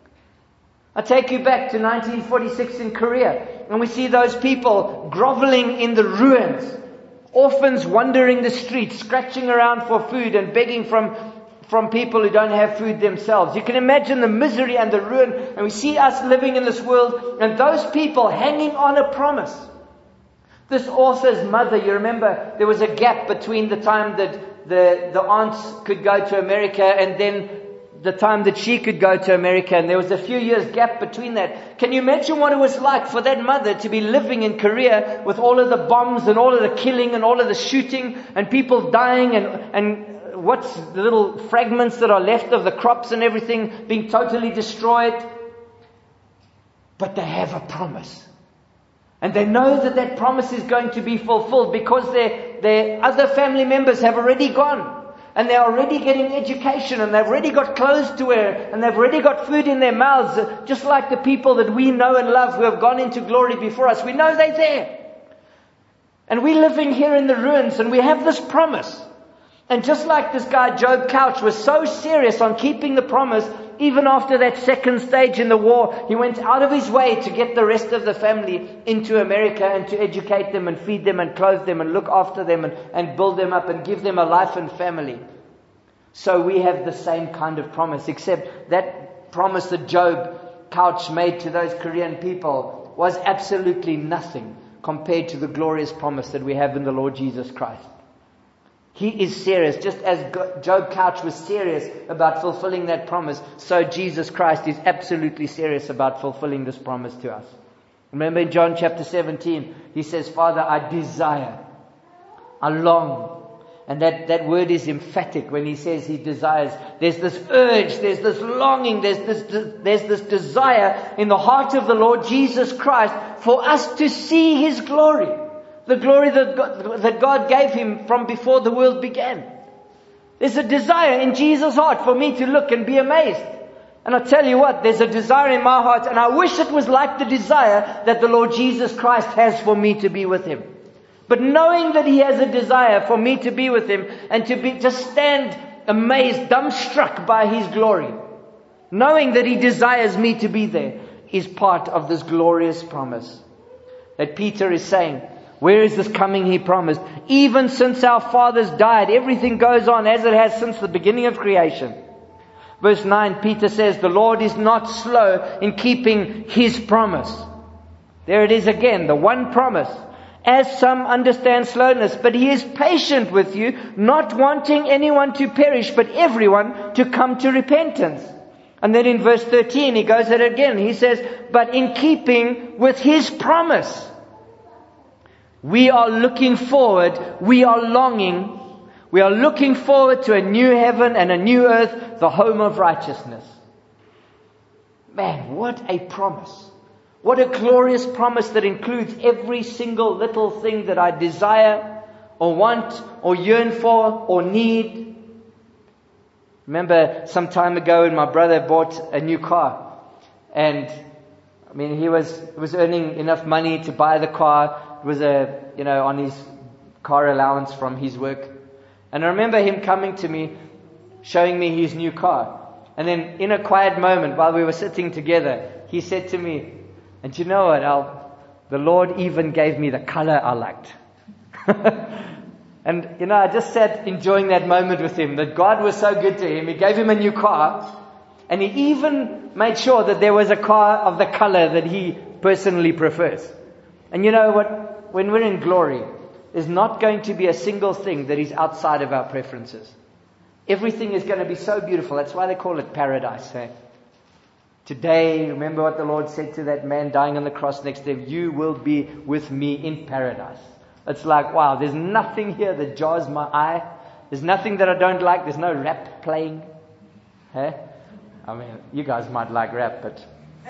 I take you back to nineteen forty-six in Korea, and we see those people groveling in the ruins, orphans wandering the streets, scratching around for food and begging from from people who don't have food themselves. You can imagine the misery and the ruin. And we see us living in this world, and those people hanging on a promise. This author's mother, you remember, there was a gap between the time that the, the aunts could go to America and then the time that she could go to America. And there was a few years gap between that. Can you imagine what it was like for that mother to be living in Korea with all of the bombs and all of the killing and all of the shooting and people dying and, and what's the little fragments that are left of the crops and everything being totally destroyed? But they have a promise. And they know that that promise is going to be fulfilled, because their, their other family members have already gone. And they're already getting education, and they've already got clothes to wear, and they've already got food in their mouths, just like the people that we know and love who have gone into glory before us. We know they're there. And we're living here in the ruins, and we have this promise. And just like this guy, Job Couch, was so serious on keeping the promise, even after that second stage in the war, he went out of his way to get the rest of the family into America and to educate them and feed them and clothe them and look after them and, and build them up and give them a life and family. So we have the same kind of promise, except that promise that Job Couch made to those Korean people was absolutely nothing compared to the glorious promise that we have in the Lord Jesus Christ. He is serious. Just as Job Couch was serious about fulfilling that promise, so Jesus Christ is absolutely serious about fulfilling this promise to us. Remember in John chapter seventeen, He says, Father, I desire, I long. And that, that word is emphatic when He says He desires. There's this urge, there's this longing, there's this, there's this desire in the heart of the Lord Jesus Christ for us to see His glory. The glory that God, that God gave Him from before the world began. There's a desire in Jesus' heart for me to look and be amazed. And I tell you what, there's a desire in my heart, and I wish it was like the desire that the Lord Jesus Christ has for me to be with Him. But knowing that He has a desire for me to be with Him and to be, just stand amazed, dumbstruck by His glory, knowing that He desires me to be there, is part of this glorious promise. That Peter is saying, where is this coming He promised? Even since our fathers died, everything goes on as it has since the beginning of creation. Verse nine, Peter says, the Lord is not slow in keeping His promise. There it is again, the one promise. As some understand slowness, but He is patient with you, not wanting anyone to perish, but everyone to come to repentance. And then in verse thirteen, He goes at it again. He says, but in keeping with His promise, we are looking forward, we are longing, we are looking forward to a new heaven and a new earth, the home of righteousness. Man, what a promise. What a glorious promise that includes every single little thing that I desire or want or yearn for or need. Remember some time ago when my brother bought a new car, and I mean he was was earning enough money to buy the car. It was a you know on his car allowance from his work. And I remember him coming to me, showing me his new car. And then in a quiet moment while we were sitting together, he said to me, and you know what, Al, the Lord even gave me the color I liked. And, you know, I just sat enjoying that moment with him, that God was so good to him. He gave him a new car, and He even made sure that there was a car of the color that he personally prefers. And you know what? When we're in glory, there's not going to be a single thing that is outside of our preferences. Everything is going to be so beautiful. That's why they call it paradise, eh? Today, remember what the Lord said to that man dying on the cross next to him, you will be with me in paradise. It's like, wow, there's nothing here that jars my eye. There's nothing that I don't like. There's no rap playing. Hey? I mean, you guys might like rap, but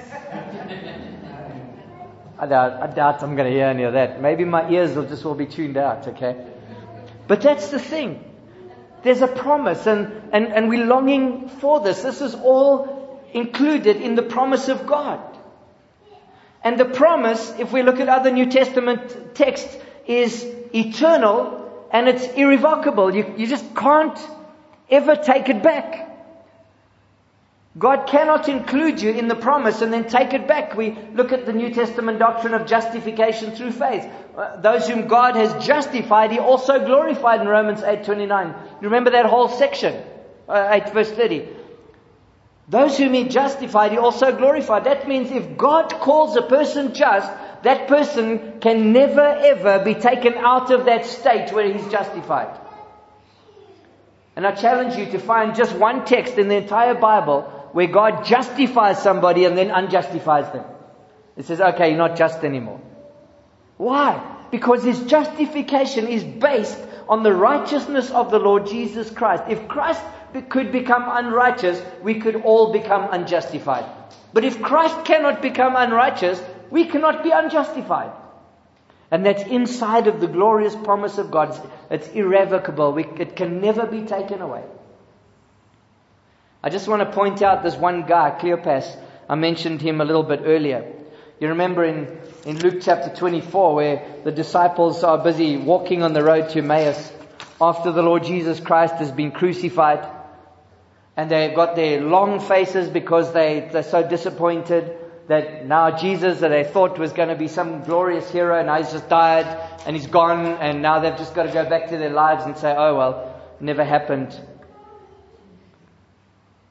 I doubt, I doubt I'm going to hear any of that. Maybe my ears will just all be tuned out, okay? But that's the thing. There's a promise, and, and, and we're longing for this. This is all included in the promise of God. And the promise, if we look at other New Testament texts, is eternal and it's irrevocable. You, you just can't ever take it back. God cannot include you in the promise and then take it back. We look at the New Testament doctrine of justification through faith. Uh, those whom God has justified, He also glorified in Romans eight twenty-nine. You remember that whole section? Uh, eight verse thirty. Those whom He justified, He also glorified. That means if God calls a person just, that person can never ever be taken out of that state where he's justified. And I challenge you to find just one text in the entire Bible where God justifies somebody and then unjustifies them. It says, okay, you're not just anymore. Why? Because His justification is based on the righteousness of the Lord Jesus Christ. If Christ could become unrighteous, we could all become unjustified. But if Christ cannot become unrighteous, we cannot be unjustified. And that's inside of the glorious promise of God. It's, it's irrevocable. We, it can never be taken away. I just want to point out this one guy, Cleopas. I mentioned him a little bit earlier. You remember in, in Luke chapter twenty-four where the disciples are busy walking on the road to Emmaus after the Lord Jesus Christ has been crucified. And they've got their long faces because they, they're so disappointed that now Jesus, that they thought was going to be some glorious hero, now He's just died and He's gone, and now they've just got to go back to their lives and say, oh well, never happened.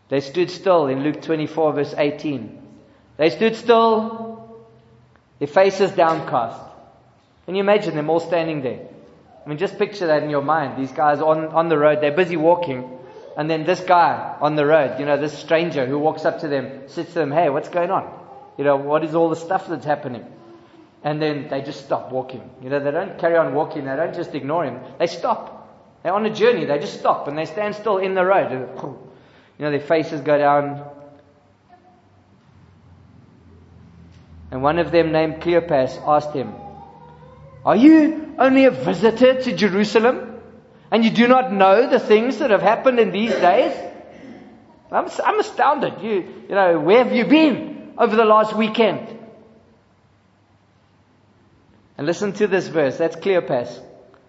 They stood still in Luke twenty-four verse eighteen. They stood still, their faces downcast. Can you imagine them all standing there? I mean, just picture that in your mind. These guys on, on the road, they're busy walking. And then this guy on the road, you know, this stranger who walks up to them, says to them, hey, what's going on? You know, what is all the stuff that's happening? And then they just stop walking. You know, they don't carry on walking. They don't just ignore him. They stop. They're on a journey. They just stop and they stand still in the road. You know, their faces go down. And one of them, named Cleopas, asked him, are you only a visitor to Jerusalem? And you do not know the things that have happened in these days? I'm, I'm astounded. You, you know, where have you been over the last weekend? And listen to this verse. That's Cleopas.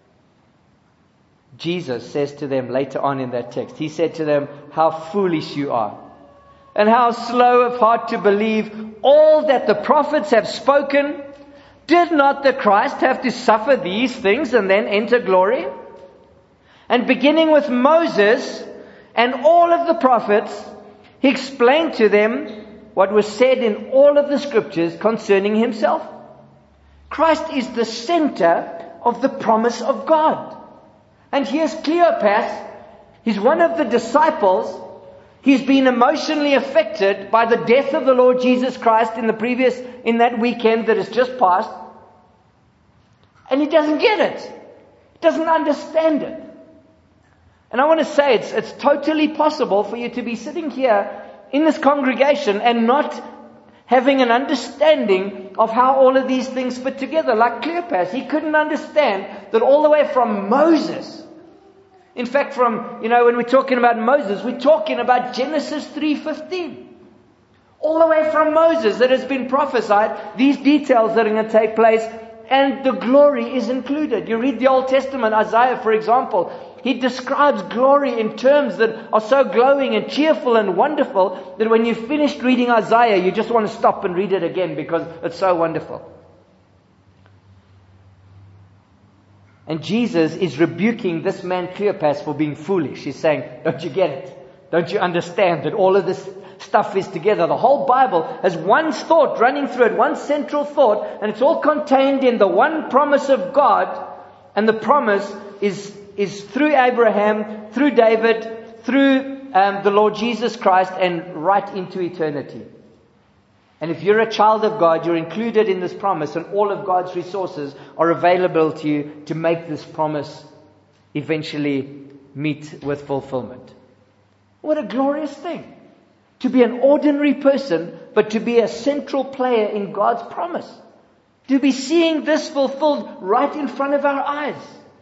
Jesus says to them later on in that text, He said to them, how foolish you are, and how slow of heart to believe all that the prophets have spoken. Did not the Christ have to suffer these things and then enter glory? And beginning with Moses and all of the prophets, He explained to them what was said in all of the scriptures concerning Himself. Christ is the center of the promise of God. And here's Cleopas. He's one of the disciples. He's been emotionally affected by the death of the Lord Jesus Christ in the previous, in that weekend that has just passed. And he doesn't get it. He doesn't understand it. And I want to say it's, it's totally possible for you to be sitting here in this congregation and not having an understanding of how all of these things fit together. Like Cleopas, he couldn't understand that all the way from Moses. In fact, from, you know, when we're talking about Moses, we're talking about Genesis three fifteen. All the way from Moses that has been prophesied, these details that are going to take place, and the glory is included. You read the Old Testament, Isaiah, for example, he describes glory in terms that are so glowing and cheerful and wonderful that when you've finished reading Isaiah, you just want to stop and read it again because it's so wonderful. And Jesus is rebuking this man Cleopas for being foolish. He's saying, don't you get it? Don't you understand that all of this stuff is together? The whole Bible has one thought running through it, one central thought, and it's all contained in the one promise of God. And the promise is is through Abraham, through David, through um, the Lord Jesus Christ, and right into eternity. And if you're a child of God, you're included in this promise, and all of God's resources are available to you to make this promise eventually meet with fulfillment. What a glorious thing! To be an ordinary person, but to be a central player in God's promise. To be seeing this fulfilled right in front of our eyes.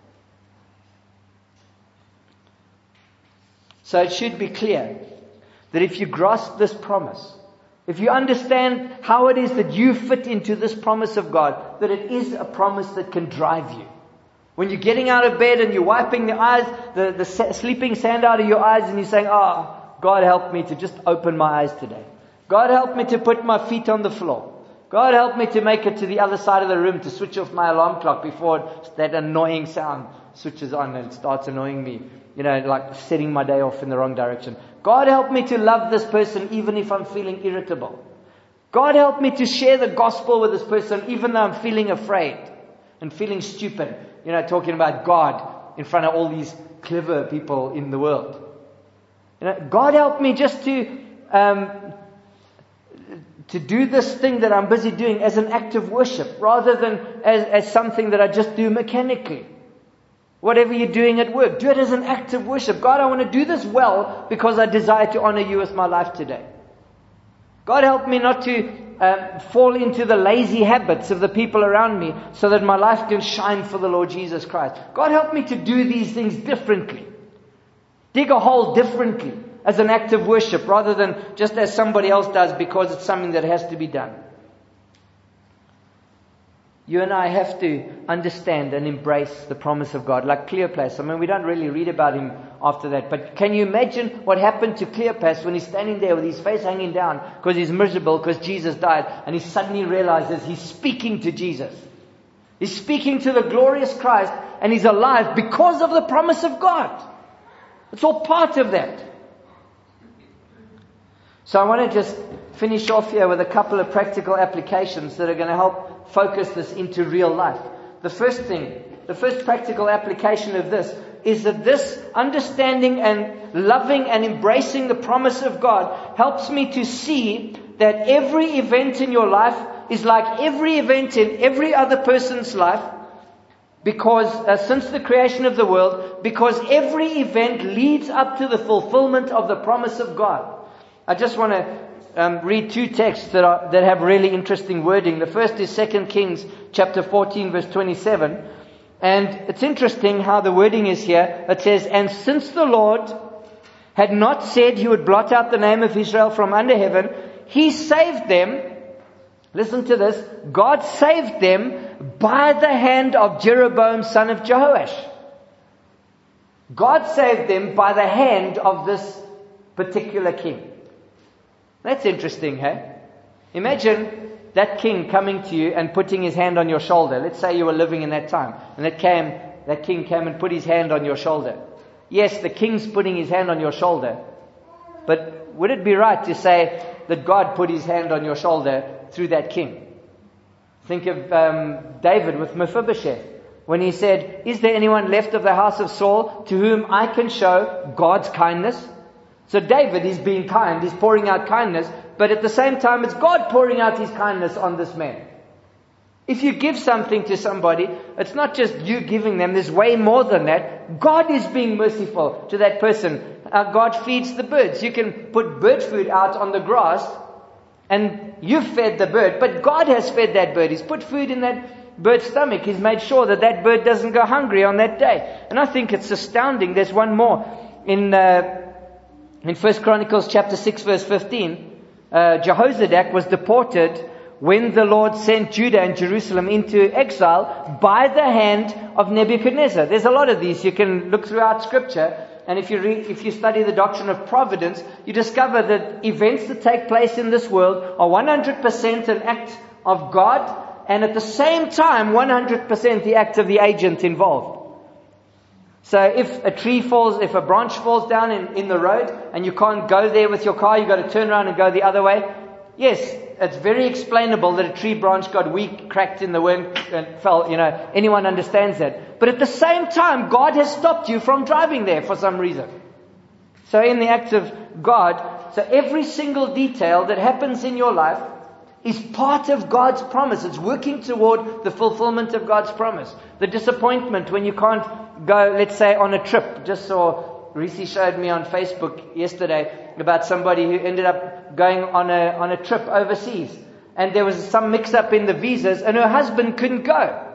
So it should be clear that if you grasp this promise, if you understand how it is that you fit into this promise of God, that it is a promise that can drive you. When you're getting out of bed and you're wiping the eyes, the, the sleeping sand out of your eyes, and you're saying, oh, God help me to just open my eyes today. God help me to put my feet on the floor. God help me to make it to the other side of the room to switch off my alarm clock before that annoying sound switches on and starts annoying me. You know, like setting my day off in the wrong direction. God help me to love this person even if I'm feeling irritable. God help me to share the gospel with this person even though I'm feeling afraid and feeling stupid. You know, talking about God in front of all these clever people in the world. You know, God help me just to um, to do this thing that I'm busy doing as an act of worship rather than as, as something that I just do mechanically. Whatever you're doing at work, do it as an act of worship. God, I want to do this well because I desire to honor you with my life today. God, help me not to uh, fall into the lazy habits of the people around me so that my life can shine for the Lord Jesus Christ. God, help me to do these things differently. Dig a hole differently as an act of worship rather than just as somebody else does because it's something that has to be done. You and I have to understand and embrace the promise of God, like Cleopas. I mean, we don't really read about him after that. But can you imagine what happened to Cleopas when he's standing there with his face hanging down because he's miserable because Jesus died, and he suddenly realizes he's speaking to Jesus. He's speaking to the glorious Christ, and he's alive because of the promise of God. It's all part of that. So I want to just finish off here with a couple of practical applications that are going to help focus this into real life. The first thing, the first practical application of this is that this understanding and loving and embracing the promise of God helps me to see that every event in your life is like every event in every other person's life, because uh, since the creation of the world, because every event leads up to the fulfillment of the promise of God. I just want to um, read two texts that are that have really interesting wording. The first is Second Kings chapter fourteen, verse twenty-seven. And it's interesting how the wording is here. It says, "And since the Lord had not said He would blot out the name of Israel from under heaven, He saved them." Listen to this. God saved them by the hand of Jeroboam, son of Jehoash. God saved them by the hand of this particular king. That's interesting, hey? Imagine that king coming to you and putting his hand on your shoulder. Let's say you were living in that time, and that came, that king came and put his hand on your shoulder. Yes, the king's putting his hand on your shoulder, but would it be right to say that God put His hand on your shoulder through that king? Think of um, David with Mephibosheth, when he said, "Is there anyone left of the house of Saul to whom I can show God's kindness?" So David is being kind, he's pouring out kindness, but at the same time it's God pouring out His kindness on this man. If you give something to somebody, it's not just you giving them, there's way more than that. God is being merciful to that person. Uh, God feeds the birds. You can put bird food out on the grass and you've fed the bird, but God has fed that bird. He's put food in that bird's stomach. He's made sure that that bird doesn't go hungry on that day. And I think it's astounding. There's one more in uh, in First Chronicles chapter six verse fifteen. Uh, Jehozadak was deported when the Lord sent Judah and Jerusalem into exile by the hand of Nebuchadnezzar. There's a lot of these. You can look throughout Scripture, and if you read, if you study the doctrine of providence, you discover that events that take place in this world are one hundred percent an act of God, and at the same time one hundred percent the act of the agent involved. So if a tree falls, if a branch falls down in, in the road and you can't go there with your car, you've got to turn around and go the other way. Yes, it's very explainable that a tree branch got weak, cracked in the wind and fell. You know, anyone understands that. But at the same time, God has stopped you from driving there for some reason. So in the act of God, so every single detail that happens in your life is part of God's promise. It's working toward the fulfillment of God's promise. The disappointment when you can't go, let's say, on a trip. Just saw, Reese showed me on Facebook yesterday about somebody who ended up going on a on a trip overseas. And there was some mix-up in the visas and her husband couldn't go.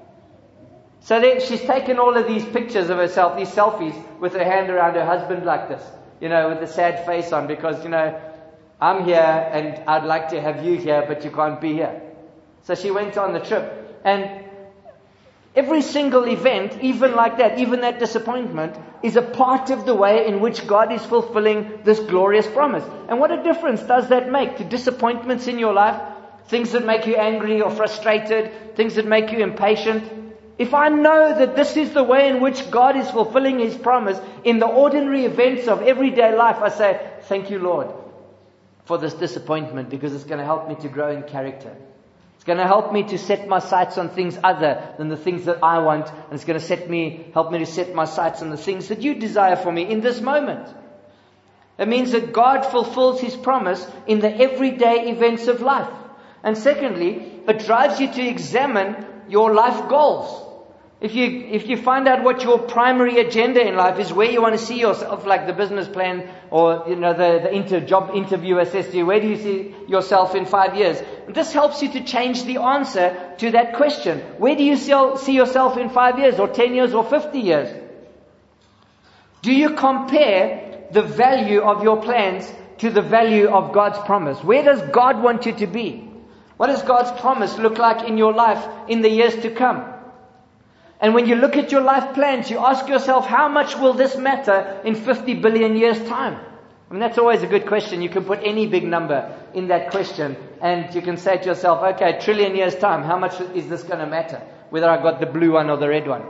So there, she's taken all of these pictures of herself, these selfies, with her hand around her husband like this. You know, with a sad face on, because, you know, I'm here and I'd like to have you here, but you can't be here. So she went on the trip. And every single event, even like that, even that disappointment, is a part of the way in which God is fulfilling this glorious promise. And what a difference does that make to disappointments in your life? Things that make you angry or frustrated, things that make you impatient. If I know that this is the way in which God is fulfilling His promise in the ordinary events of everyday life, I say, thank you, Lord, for this disappointment, because it's going to help me to grow in character. It's going to help me to set my sights on things other than the things that I want. And it's going to set me, help me to set my sights on the things that you desire for me in this moment. It means that God fulfills His promise in the everyday events of life. And secondly, it drives you to examine your life goals. If you if you find out what your primary agenda in life is, where you want to see yourself, like the business plan, or you know the, the inter, job interviewer says to you, where do you see yourself in five years? This helps you to change the answer to that question. Where do you see, see yourself in five years, or ten years, or fifty years? Do you compare the value of your plans to the value of God's promise? Where does God want you to be? What does God's promise look like in your life in the years to come? And when you look at your life plans, you ask yourself, how much will this matter in fifty billion years' time? I mean, that's always a good question. You can put any big number in that question, and you can say to yourself, okay, trillion years' time, how much is this going to matter? Whether I got the blue one or the red one.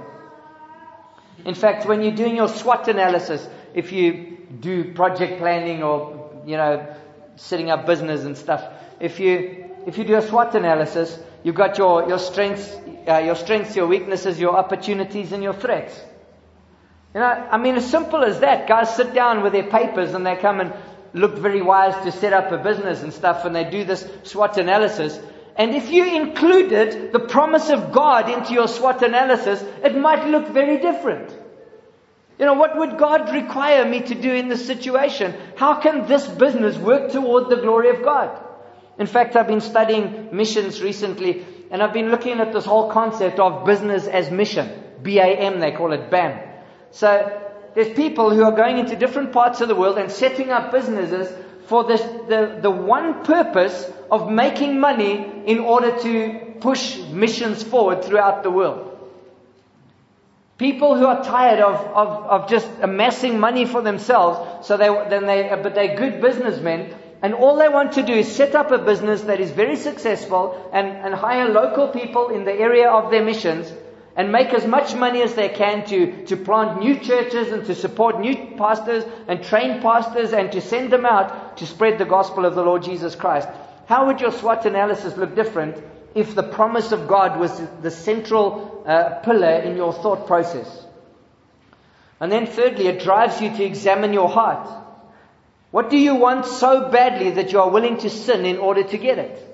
In fact, when you're doing your SWOT analysis, if you do project planning or, you know, setting up business and stuff. If you if you do a SWOT analysis, you've got your your strengths, uh, your strengths, your weaknesses, your opportunities, and your threats. You know, I mean, as simple as that. Guys sit down with their papers and they come and look very wise to set up a business and stuff, and they do this SWOT analysis. And if you included the promise of God into your SWOT analysis, it might look very different. You know, what would God require me to do in this situation? How can this business work toward the glory of God? In fact, I've been studying missions recently, and I've been looking at this whole concept of business as mission. B A M, they call it, B A M. So, there's people who are going into different parts of the world and setting up businesses for this, the, the one purpose of making money in order to push missions forward throughout the world. People who are tired of, of, of just amassing money for themselves, so they, then they, but they're good businessmen, and all they want to do is set up a business that is very successful and, and hire local people in the area of their missions and make as much money as they can to, to plant new churches and to support new pastors and train pastors and to send them out to spread the gospel of the Lord Jesus Christ. How would your SWOT analysis look different if the promise of God was the central uh, pillar in your thought process? And then thirdly, it drives you to examine your heart. What do you want so badly that you are willing to sin in order to get it?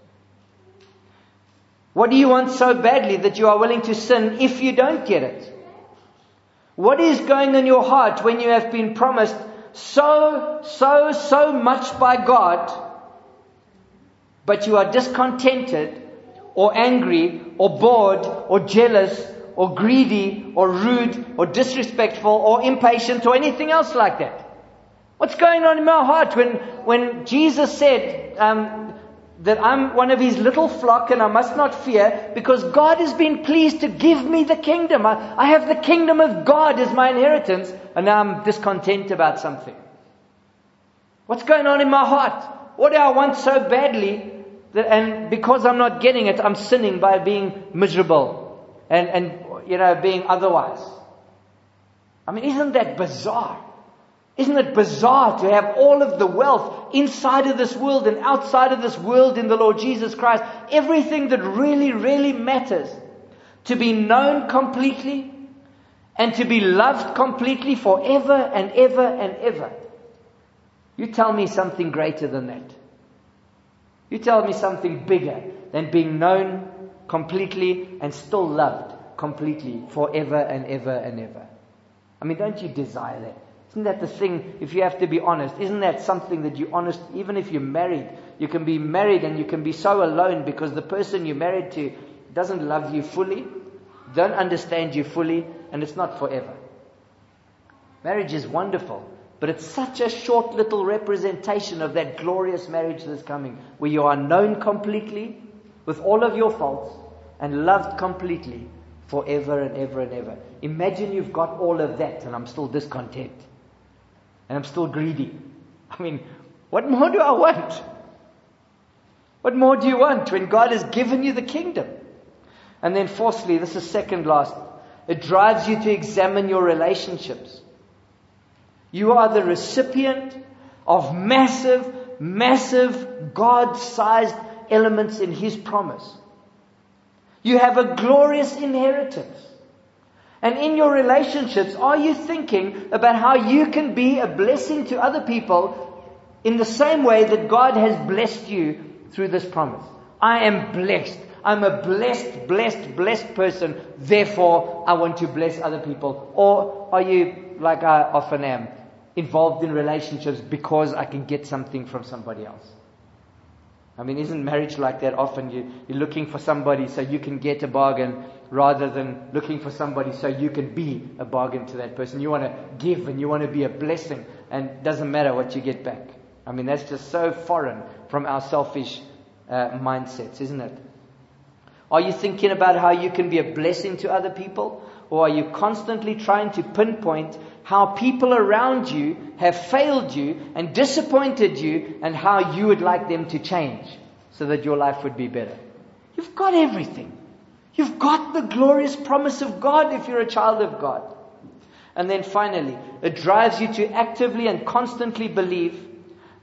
What do you want so badly that you are willing to sin if you don't get it? What is going on in your heart when you have been promised so, so, so much by God, but you are discontented or angry or bored or jealous or greedy or rude or disrespectful or impatient or anything else like that? What's going on in my heart when, when Jesus said, um, that I'm one of His little flock and I must not fear because God has been pleased to give me the kingdom. I, I have the kingdom of God as my inheritance, and now I'm discontent about something. What's going on in my heart? What do I want so badly that, and because I'm not getting it, I'm sinning by being miserable and, and, you know, being otherwise. I mean, isn't that bizarre? Isn't it bizarre to have all of the wealth inside of this world and outside of this world in the Lord Jesus Christ? Everything that really, really matters. To be known completely and to be loved completely forever and ever and ever. You tell me something greater than that. You tell me something bigger than being known completely and still loved completely forever and ever and ever. I mean, don't you desire that? Isn't that the thing, if you have to be honest, isn't that something that you honest, even if you're married, you can be married and you can be so alone because the person you're married to doesn't love you fully, don't understand you fully, and it's not forever. Marriage is wonderful, but it's such a short little representation of that glorious marriage that's coming, where you are known completely with all of your faults and loved completely forever and ever and ever. Imagine you've got all of that and I'm still discontent. And I'm still greedy. I mean, what more do I want? What more do you want when God has given you the kingdom? And then fourthly, this is second last, it drives you to examine your relationships. You are the recipient of massive, massive God-sized elements in His promise. You have a glorious inheritance. And in your relationships, are you thinking about how you can be a blessing to other people in the same way that God has blessed you through this promise? I am blessed. I'm a blessed, blessed, blessed person. Therefore, I want to bless other people. Or are you, like I often am, involved in relationships because I can get something from somebody else? I mean, isn't marriage like that often? You, you're looking for somebody so you can get a bargain rather than looking for somebody so you can be a bargain to that person. You want to give and you want to be a blessing, and it doesn't matter what you get back. I mean, that's just so foreign from our selfish uh, mindsets, isn't it? Are you thinking about how you can be a blessing to other people? Or are you constantly trying to pinpoint how people around you have failed you and disappointed you and how you would like them to change so that your life would be better? You've got everything. You've got the glorious promise of God if you're a child of God. And then finally, it drives you to actively and constantly believe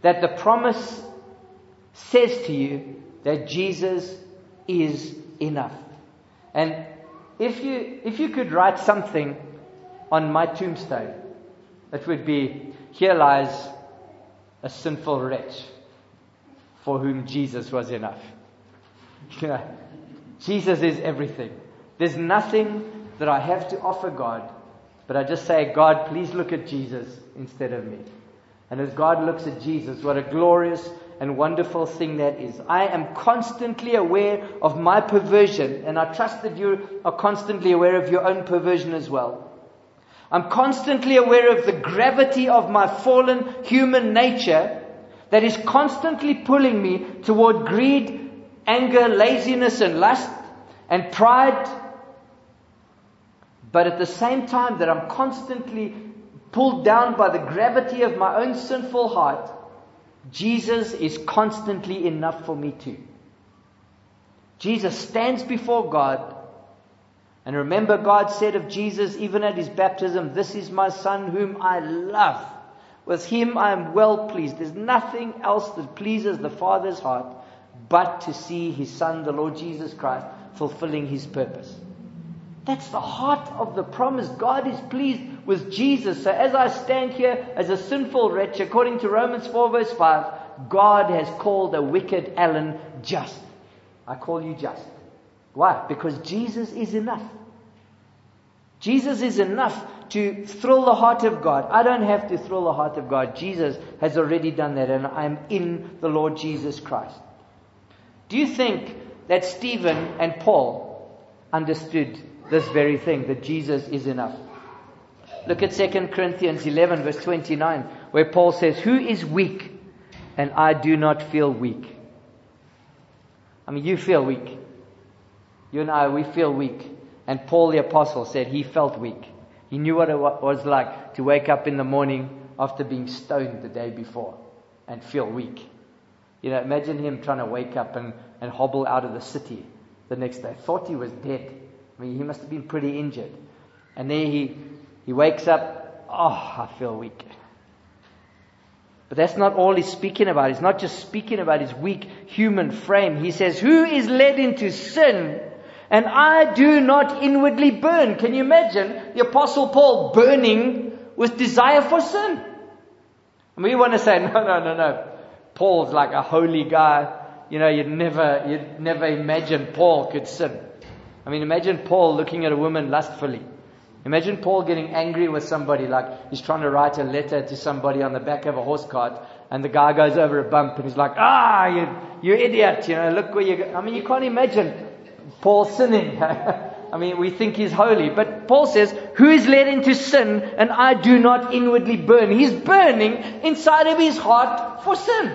that the promise says to you that Jesus is enough. And if you if you could write something on my tombstone, it would be, here lies a sinful wretch for whom Jesus was enough. Yeah. Jesus is everything. There's nothing that I have to offer God, but I just say, God, please look at Jesus instead of me. And as God looks at Jesus, what a glorious and wonderful thing that is. I am constantly aware of my perversion, and I trust that you are constantly aware of your own perversion as well. I'm constantly aware of the gravity of my fallen human nature that is constantly pulling me toward greed, anger, laziness, and lust, and pride. But at the same time that I'm constantly pulled down by the gravity of my own sinful heart, Jesus is constantly enough for me too. Jesus stands before God. And remember, God said of Jesus, even at his baptism, "This is my Son whom I love. With him I am well pleased." There's nothing else that pleases the Father's heart but to see his Son, the Lord Jesus Christ, fulfilling his purpose. That's the heart of the promise. God is pleased with Jesus. So as I stand here as a sinful wretch, according to Romans four verse five, God has called a wicked Alan just. I call you just. Why? Because Jesus is enough. Jesus is enough to thrill the heart of God. I don't have to thrill the heart of God. Jesus has already done that, and I'm in the Lord Jesus Christ. Do you think that Stephen and Paul understood this very thing, that Jesus is enough? Look at Second Corinthians eleven verse twenty-nine, where Paul says, "Who is weak, and I do not feel weak?" I mean, you feel weak. You and I, we feel weak. And Paul the Apostle said he felt weak. He knew what it was like to wake up in the morning after being stoned the day before and feel weak. You know, imagine him trying to wake up and, and hobble out of the city the next day. Thought he was dead. I mean, he must have been pretty injured. And then he, he wakes up, "Oh, I feel weak." But that's not all he's speaking about. He's not just speaking about his weak human frame. He says, "Who is led into sin, and I do not inwardly burn." Can you imagine the Apostle Paul burning with desire for sin? And we want to say, no, no, no, no. Paul's like a holy guy. You know, you'd never, you'd never imagine Paul could sin. I mean, imagine Paul looking at a woman lustfully. Imagine Paul getting angry with somebody, like he's trying to write a letter to somebody on the back of a horse cart, and the guy goes over a bump and he's like, "Ah, you, you idiot, you know, look where you go." I mean, you can't imagine Paul sinning. I mean, we think he's holy, but Paul says, "Who is led into sin, and I do not inwardly burn." He's burning inside of his heart for sin.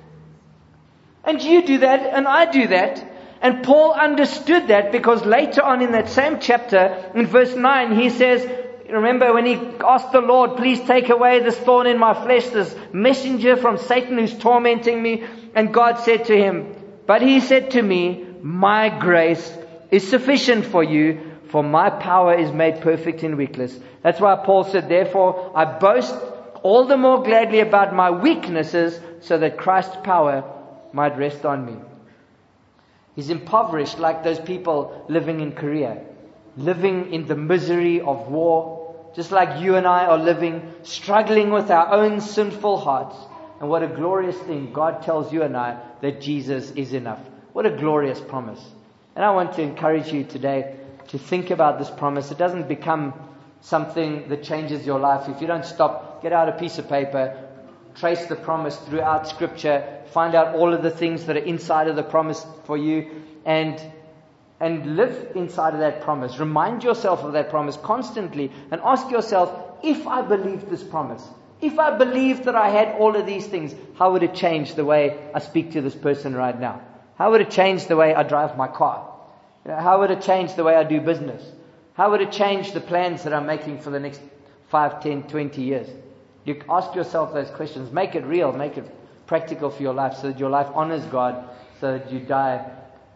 And you do that, and I do that. And Paul understood that, because later on in that same chapter, in verse nine, he says, remember when he asked the Lord, "Please take away this thorn in my flesh, this messenger from Satan who's tormenting me." And God said to him, "But he said to me, my grace is sufficient for you, for my power is made perfect in weakness." That's why Paul said, "Therefore I boast all the more gladly about my weaknesses, so that Christ's power might rest on me." He's impoverished like those people living in Korea, living in the misery of war, just like you and I are living, struggling with our own sinful hearts. And what a glorious thing. God tells you and I that Jesus is enough. What a glorious promise. And I want to encourage you today to think about this promise. It doesn't become something that changes your life. If you don't stop, get out a piece of paper, trace the promise throughout Scripture, find out all of the things that are inside of the promise for you, and and live inside of that promise. Remind yourself of that promise constantly, and ask yourself, if I believed this promise, if I believed that I had all of these things, how would it change the way I speak to this person right now? How would it change the way I drive my car? You know, how would it change the way I do business? How would it change the plans that I'm making for the next five, ten, twenty years? You ask yourself those questions. Make it real. Make it practical for your life, so that your life honors God, so that you die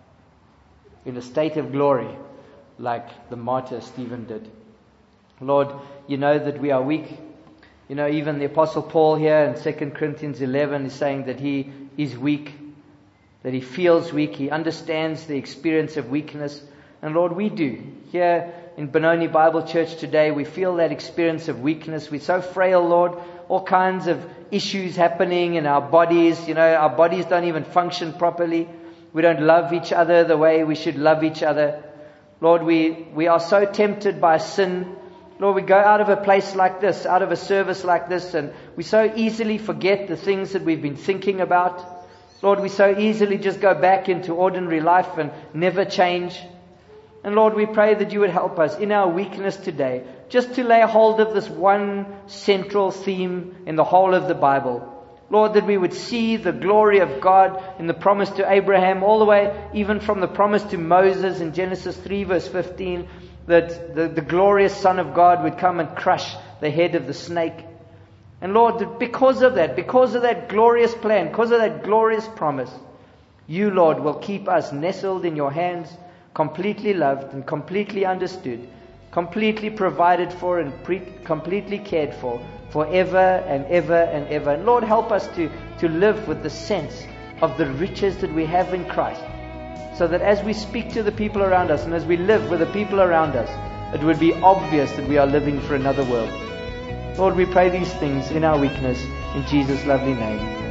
in a state of glory like the martyr Stephen did. Lord, you know that we are weak. You know, even the Apostle Paul here in Second Corinthians eleven is saying that he is weak, that he feels weak, he understands the experience of weakness. And Lord, we do. Here in Benoni Bible Church today, we feel that experience of weakness. We're so frail, Lord. All kinds of issues happening in our bodies. You know, our bodies don't even function properly. We don't love each other the way we should love each other. Lord, we, we are so tempted by sin. Lord, we go out of a place like this, out of a service like this, and we so easily forget the things that we've been thinking about. Lord, we so easily just go back into ordinary life and never change. And Lord, we pray that you would help us in our weakness today, just to lay hold of this one central theme in the whole of the Bible. Lord, that we would see the glory of God in the promise to Abraham, all the way even from the promise to Moses in Genesis three verse fifteen, that the, the glorious Son of God would come and crush the head of the snake. And Lord, that because of that, because of that glorious plan, because of that glorious promise, you, Lord, will keep us nestled in your hands, completely loved and completely understood, completely provided for and pre- completely cared for, forever and ever and ever. And Lord, help us to, to live with the sense of the riches that we have in Christ, so that as we speak to the people around us and as we live with the people around us, it would be obvious that we are living for another world. Lord, we pray these things in our weakness, in Jesus' lovely name.